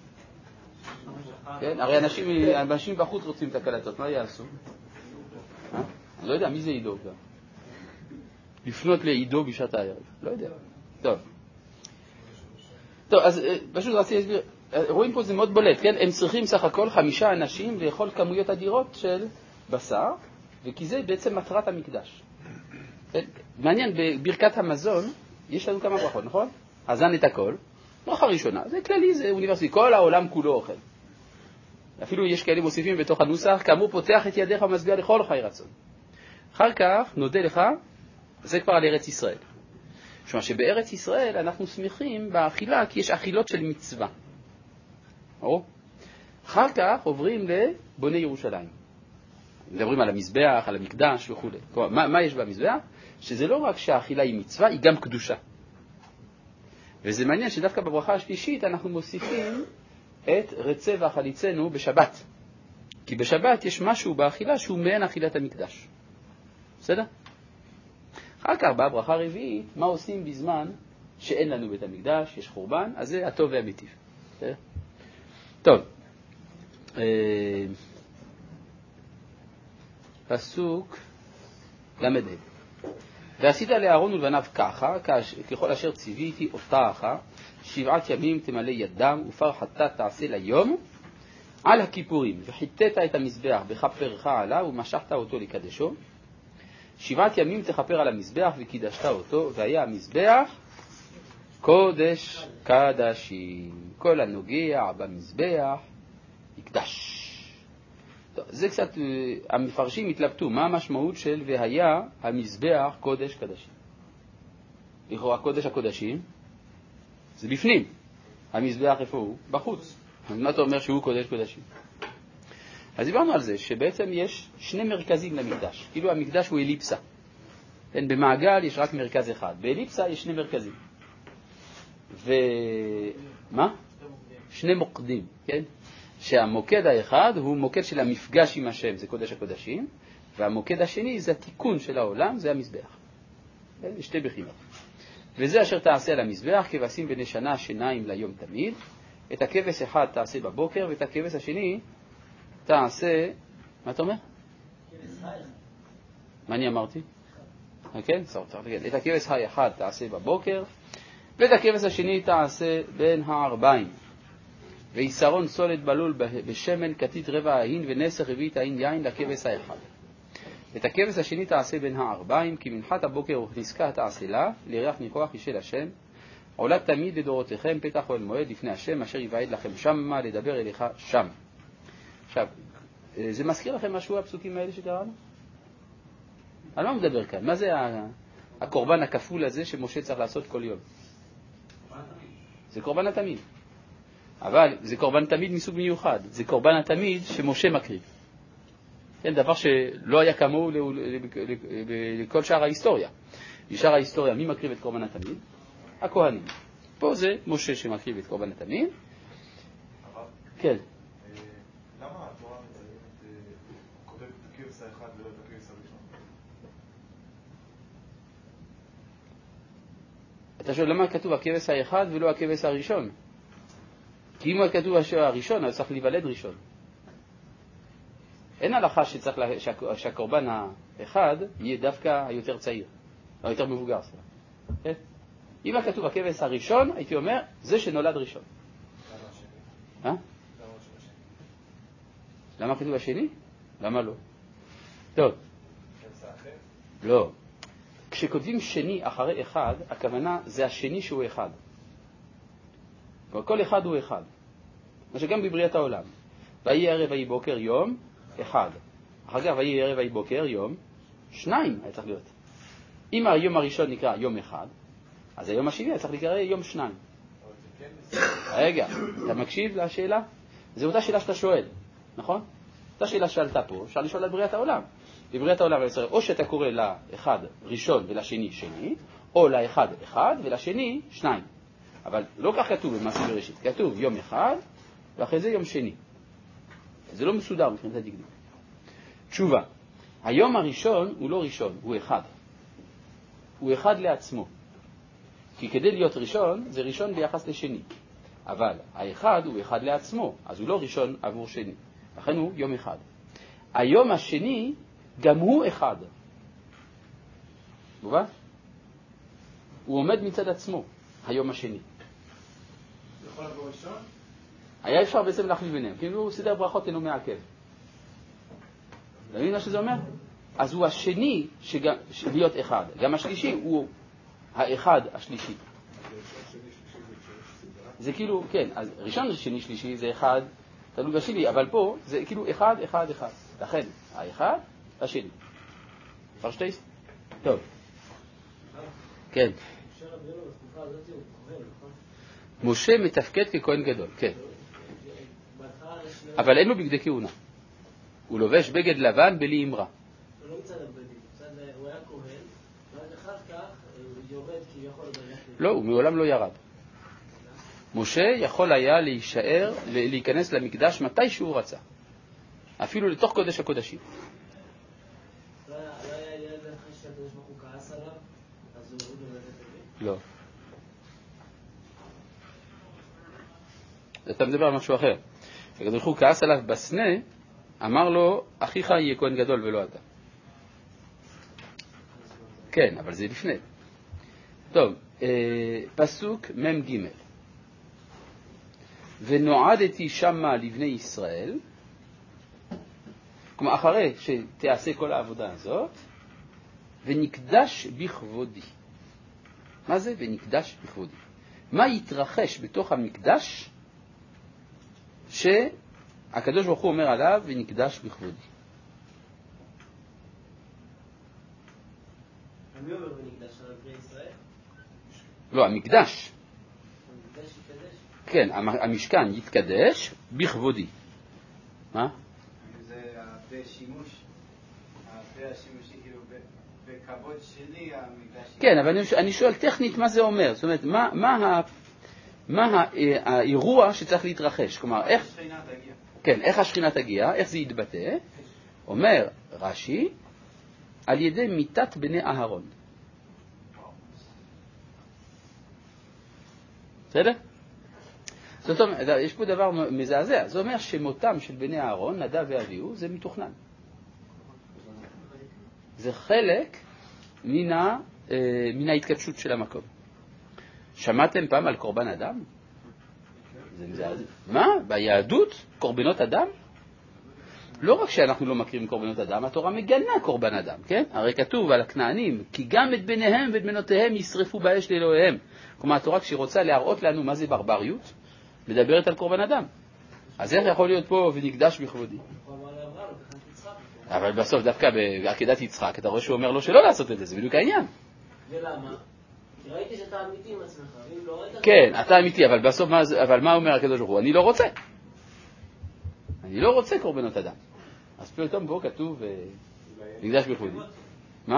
כן, הרי אנשים, אנשים בחוץ רוצים את הקלטות, מה יעשו? אה? אני לא יודע, מי זה עידו גם? לפנות לעידו בשעת הערב, לא יודע. טוב. טוב, אז פשוט רציתי להסביר, רואים פה זה מאוד בולט, כן? הם צריכים סך הכל חמישה אנשים לאכול כמויות אדירות של בשר, וכי זה בעצם מטרת המקדש. כן? מעניין, בברכת המזון יש לנו כמה ברכות, נכון? אזן את הכל, ברכה ראשונה, זה כללי, זה אוניברסיטי, כל העולם כולו אוכל. אפילו יש כאלה מוסיפים בתוך הנוסח, כאמור פותח את ידיך ומשביע לכל חי רצון. אחר כך נודה לך, זה כבר על ארץ ישראל. זאת אומרת שבארץ ישראל אנחנו שמחים באכילה, כי יש אכילות של מצווה. או? אחר כך עוברים לבוני ירושלים. מדברים על המזבח, על המקדש וכו'. מה, מה יש במזבח? שזה לא רק שהאכילה היא מצווה, היא גם קדושה. וזה מעניין שדווקא בברכה השלישית אנחנו מוסיפים את רצה וחליצנו בשבת. כי בשבת יש משהו באכילה שהוא מעין אכילת המקדש. בסדר? אחר כך באה ברכה רביעית, מה עושים בזמן שאין לנו בית המקדש, יש חורבן, אז זה הטוב והמיטיב. בסדר? טוב. פסוק למד. ועשית לאהרון ולבניו ככה, ככל אשר ציוויתי אותך, שבעת ימים תמלא ידם, ופר חטאת תעשה ליום על הכיפורים, וחיטאת את המזבח בכפרך עליו, ומשכת אותו לקדשו. שבעת ימים תכפר על המזבח וקידשת אותו, והיה המזבח קודש קדשים. כל הנוגע במזבח יקדש. טוב, זה קצת, המפרשים התלבטו, מה המשמעות של והיה המזבח קודש קדשים? לכאורה קודש הקודשים זה בפנים, המזבח איפה הוא? בחוץ. אז מה אתה אומר שהוא קודש קודשים? אז דיברנו על זה שבעצם יש שני מרכזים למקדש, כאילו המקדש הוא אליפסה. כן, במעגל יש רק מרכז אחד, באליפסה יש שני מרכזים. ומה? שני מוקדים, כן? שהמוקד האחד הוא מוקד של המפגש עם השם, זה קודש הקודשים, והמוקד השני זה התיקון של העולם, זה המזבח. כן? שתי בחינות. וזה אשר תעשה על המזבח, כבשים בני שנה שיניים ליום תמיד. את הכבש אחד תעשה בבוקר, ואת הכבש השני תעשה... מה אתה אומר? מה אני אמרתי? כן? את הכבש האחד תעשה בבוקר, ואת הכבש השני תעשה בין הערביים. ויסרון סולת בלול בשמן כתית רבע ההין ונסך רביעית ההין יין לכבש האחד. את הכבש השני תעשה בין הערביים, כי מנחת הבוקר וכניסקה תעשה לה, לירח ניחוח ישל השם, עולה תמיד לדורותיכם פתח אוהל מועד לפני השם, אשר יבעד לכם שמה לדבר אליך שם. עכשיו, זה מזכיר לכם משהו הפסוקים האלה שקראנו? על מה מדבר כאן? מה זה הקורבן הכפול הזה שמשה צריך לעשות כל יום? זה קורבן התמיד. אבל זה קורבן תמיד מסוג מיוחד. זה קורבן התמיד שמשה מקריב. כן, דבר שלא היה כמוהו לכל שאר ההיסטוריה. בשאר ההיסטוריה, מי מקריב את קורבן התמיד? הכהנים. פה זה משה שמקריב את קורבן התמיד. כן. למה התורה מציינת, כותבת את הכבש האחד ולא את הכבש הראשון? אתה שואל למה כתוב הכבש האחד ולא הכבש הראשון? כי אם כתוב הראשון, אז צריך להיוולד ראשון. אין הלכה שצריך לה, שה, שהקורבן האחד יהיה דווקא היותר צעיר, או יותר מבוגר. כן? אם כתוב הכבש הראשון, הייתי אומר, זה שנולד ראשון. אה? למה כתוב השני? למה לא? טוב. לא. כשכותבים שני אחרי אחד, הכוונה זה השני שהוא אחד. כל אחד הוא אחד. מה שגם בבריאת העולם. ויהי ערב ויהי בוקר יום אחד. אחר כך ויהי ערב ויהי בוקר יום שניים היה צריך להיות. אם היום הראשון נקרא יום אחד, אז היום השני היה צריך לקרוא יום שניים. רגע, אתה מקשיב לשאלה? זו אותה שאלה שאתה שואל, נכון? אותה שאלה שאלת פה, אפשר לשאול על בריאת העולם. בבריאת העולם או שאתה קורא לאחד ראשון ולשני שני, או לאחד אחד ולשני שניים. אבל לא כך כתוב במעשה בראשית, כתוב יום אחד ואחרי זה יום שני. זה לא מסודר מבחינת הדקדוק. תשובה, היום הראשון הוא לא ראשון, הוא אחד. הוא אחד לעצמו. כי כדי להיות ראשון, זה ראשון ביחס לשני. אבל האחד הוא אחד לעצמו, אז הוא לא ראשון עבור שני. לכן הוא יום אחד. היום השני גם הוא אחד. מובן? הוא עומד מצד עצמו, היום השני. יכול לבוא ראשון? היה אפשר בעצם להחליף ביניהם, כאילו סדר ברכות אינו מעכב. אתה מבין מה שזה אומר? אז הוא השני שגם, להיות אחד. גם השלישי הוא האחד השלישי. זה כאילו, כן, אז ראשון, שני, שלישי זה אחד, תלוי בשני, אבל פה זה כאילו אחד, אחד, אחד. לכן, האחד, השני. פרשטייס? טוב. כן. משה מתפקד ככהן גדול, כן. אבל אין לו בגדי כהונה. הוא לובש בגד לבן בלי אמרה. הוא לא מצד הבגדים, הוא היה כהן, ואז אחר כך הוא יורד כי יכול לדעת. לא, הוא מעולם לא ירד. משה יכול היה להישאר, להיכנס למקדש מתי שהוא רצה. אפילו לתוך קודש הקודשים. לא היה ילד אחרי שהקדוש ברוך הוא כעס עליו, אז הוא הוריד לו את זה? לא. אתה מדבר על משהו אחר. הקדוש ברוך הוא כעס עליו בסנה, אמר לו, אחיך יהיה כהן גדול ולא אתה. כן, אבל זה לפני. טוב, פסוק מם ג' ונועדתי שמה לבני ישראל, כלומר אחרי שתעשה כל העבודה הזאת, ונקדש בכבודי. מה זה ונקדש בכבודי? מה יתרחש בתוך המקדש שהקדוש ברוך הוא אומר עליו ונקדש בכבודי? מי אומר ונקדש על בני ישראל? לא, המקדש. המקדש יתקדש? כן, המשכן יתקדש בכבודי. מה? זה בשימוש, בשימושי, כאילו, בכבוד שלי המקדש. כן, אבל אני שואל טכנית מה זה אומר. זאת אומרת, מה, מה, מה האירוע שצריך להתרחש? כלומר, איך... השכינה תגיע. כן, איך השכינה תגיע, איך זה יתבטא? אומר רש"י, על ידי מיתת בני אהרון. בסדר? זאת אומרת, יש פה דבר מזעזע. זה אומר שמותם של בני אהרון, נדב ואביהו, זה מתוכנן. זה חלק מן, ה, מן ההתקדשות של המקום. שמעתם פעם על קורבן אדם? זה מזעזע. מה? ביהדות? קורבנות אדם? לא רק שאנחנו לא מכירים קורבנות אדם, התורה מגנה קורבן אדם, כן? הרי כתוב על הכנענים, כי גם את בניהם ואת בנותיהם ישרפו באש לאלוהיהם. כלומר, התורה כשהיא רוצה להראות לנו מה זה ברבריות, מדברת על קורבן אדם. אז איך יכול להיות פה ונקדש בכבודי? אבל בסוף דווקא בעקדת יצחק, אתה רואה שהוא אומר לו שלא לעשות את זה, זה בדיוק העניין. ולמה? כי ראיתי שאתה אמיתי עם עצמך, ואם לא ראית... כן, אתה אמיתי, אבל בסוף, אבל מה אומר הקדוש ברוך הוא? אני לא רוצה. אני לא רוצה קורבנות אדם. אז פתאום בו כתוב נקדש בכבודי. מה?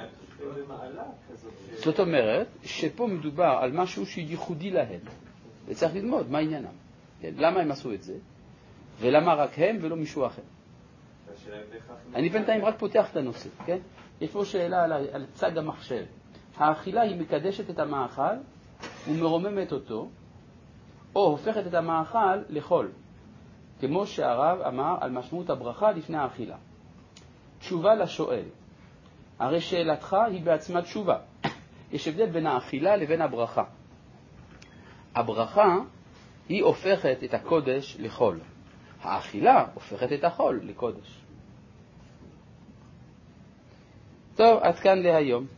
זאת אומרת שפה מדובר על משהו שייחודי להם. וצריך ללמוד מה עניינם. למה הם עשו את זה? ולמה רק הם ולא מישהו אחר? אני בינתיים רק פותח את הנושא, כן? יש פה שאלה על צג המחשב. האכילה היא מקדשת את המאכל ומרוממת אותו, או הופכת את המאכל לחול, כמו שהרב אמר על משמעות הברכה לפני האכילה. תשובה לשואל, הרי שאלתך היא בעצמה תשובה. יש הבדל בין האכילה לבין הברכה. הברכה היא הופכת את הקודש לחול. האכילה הופכת את החול לקודש. טוב, עד כאן להיום.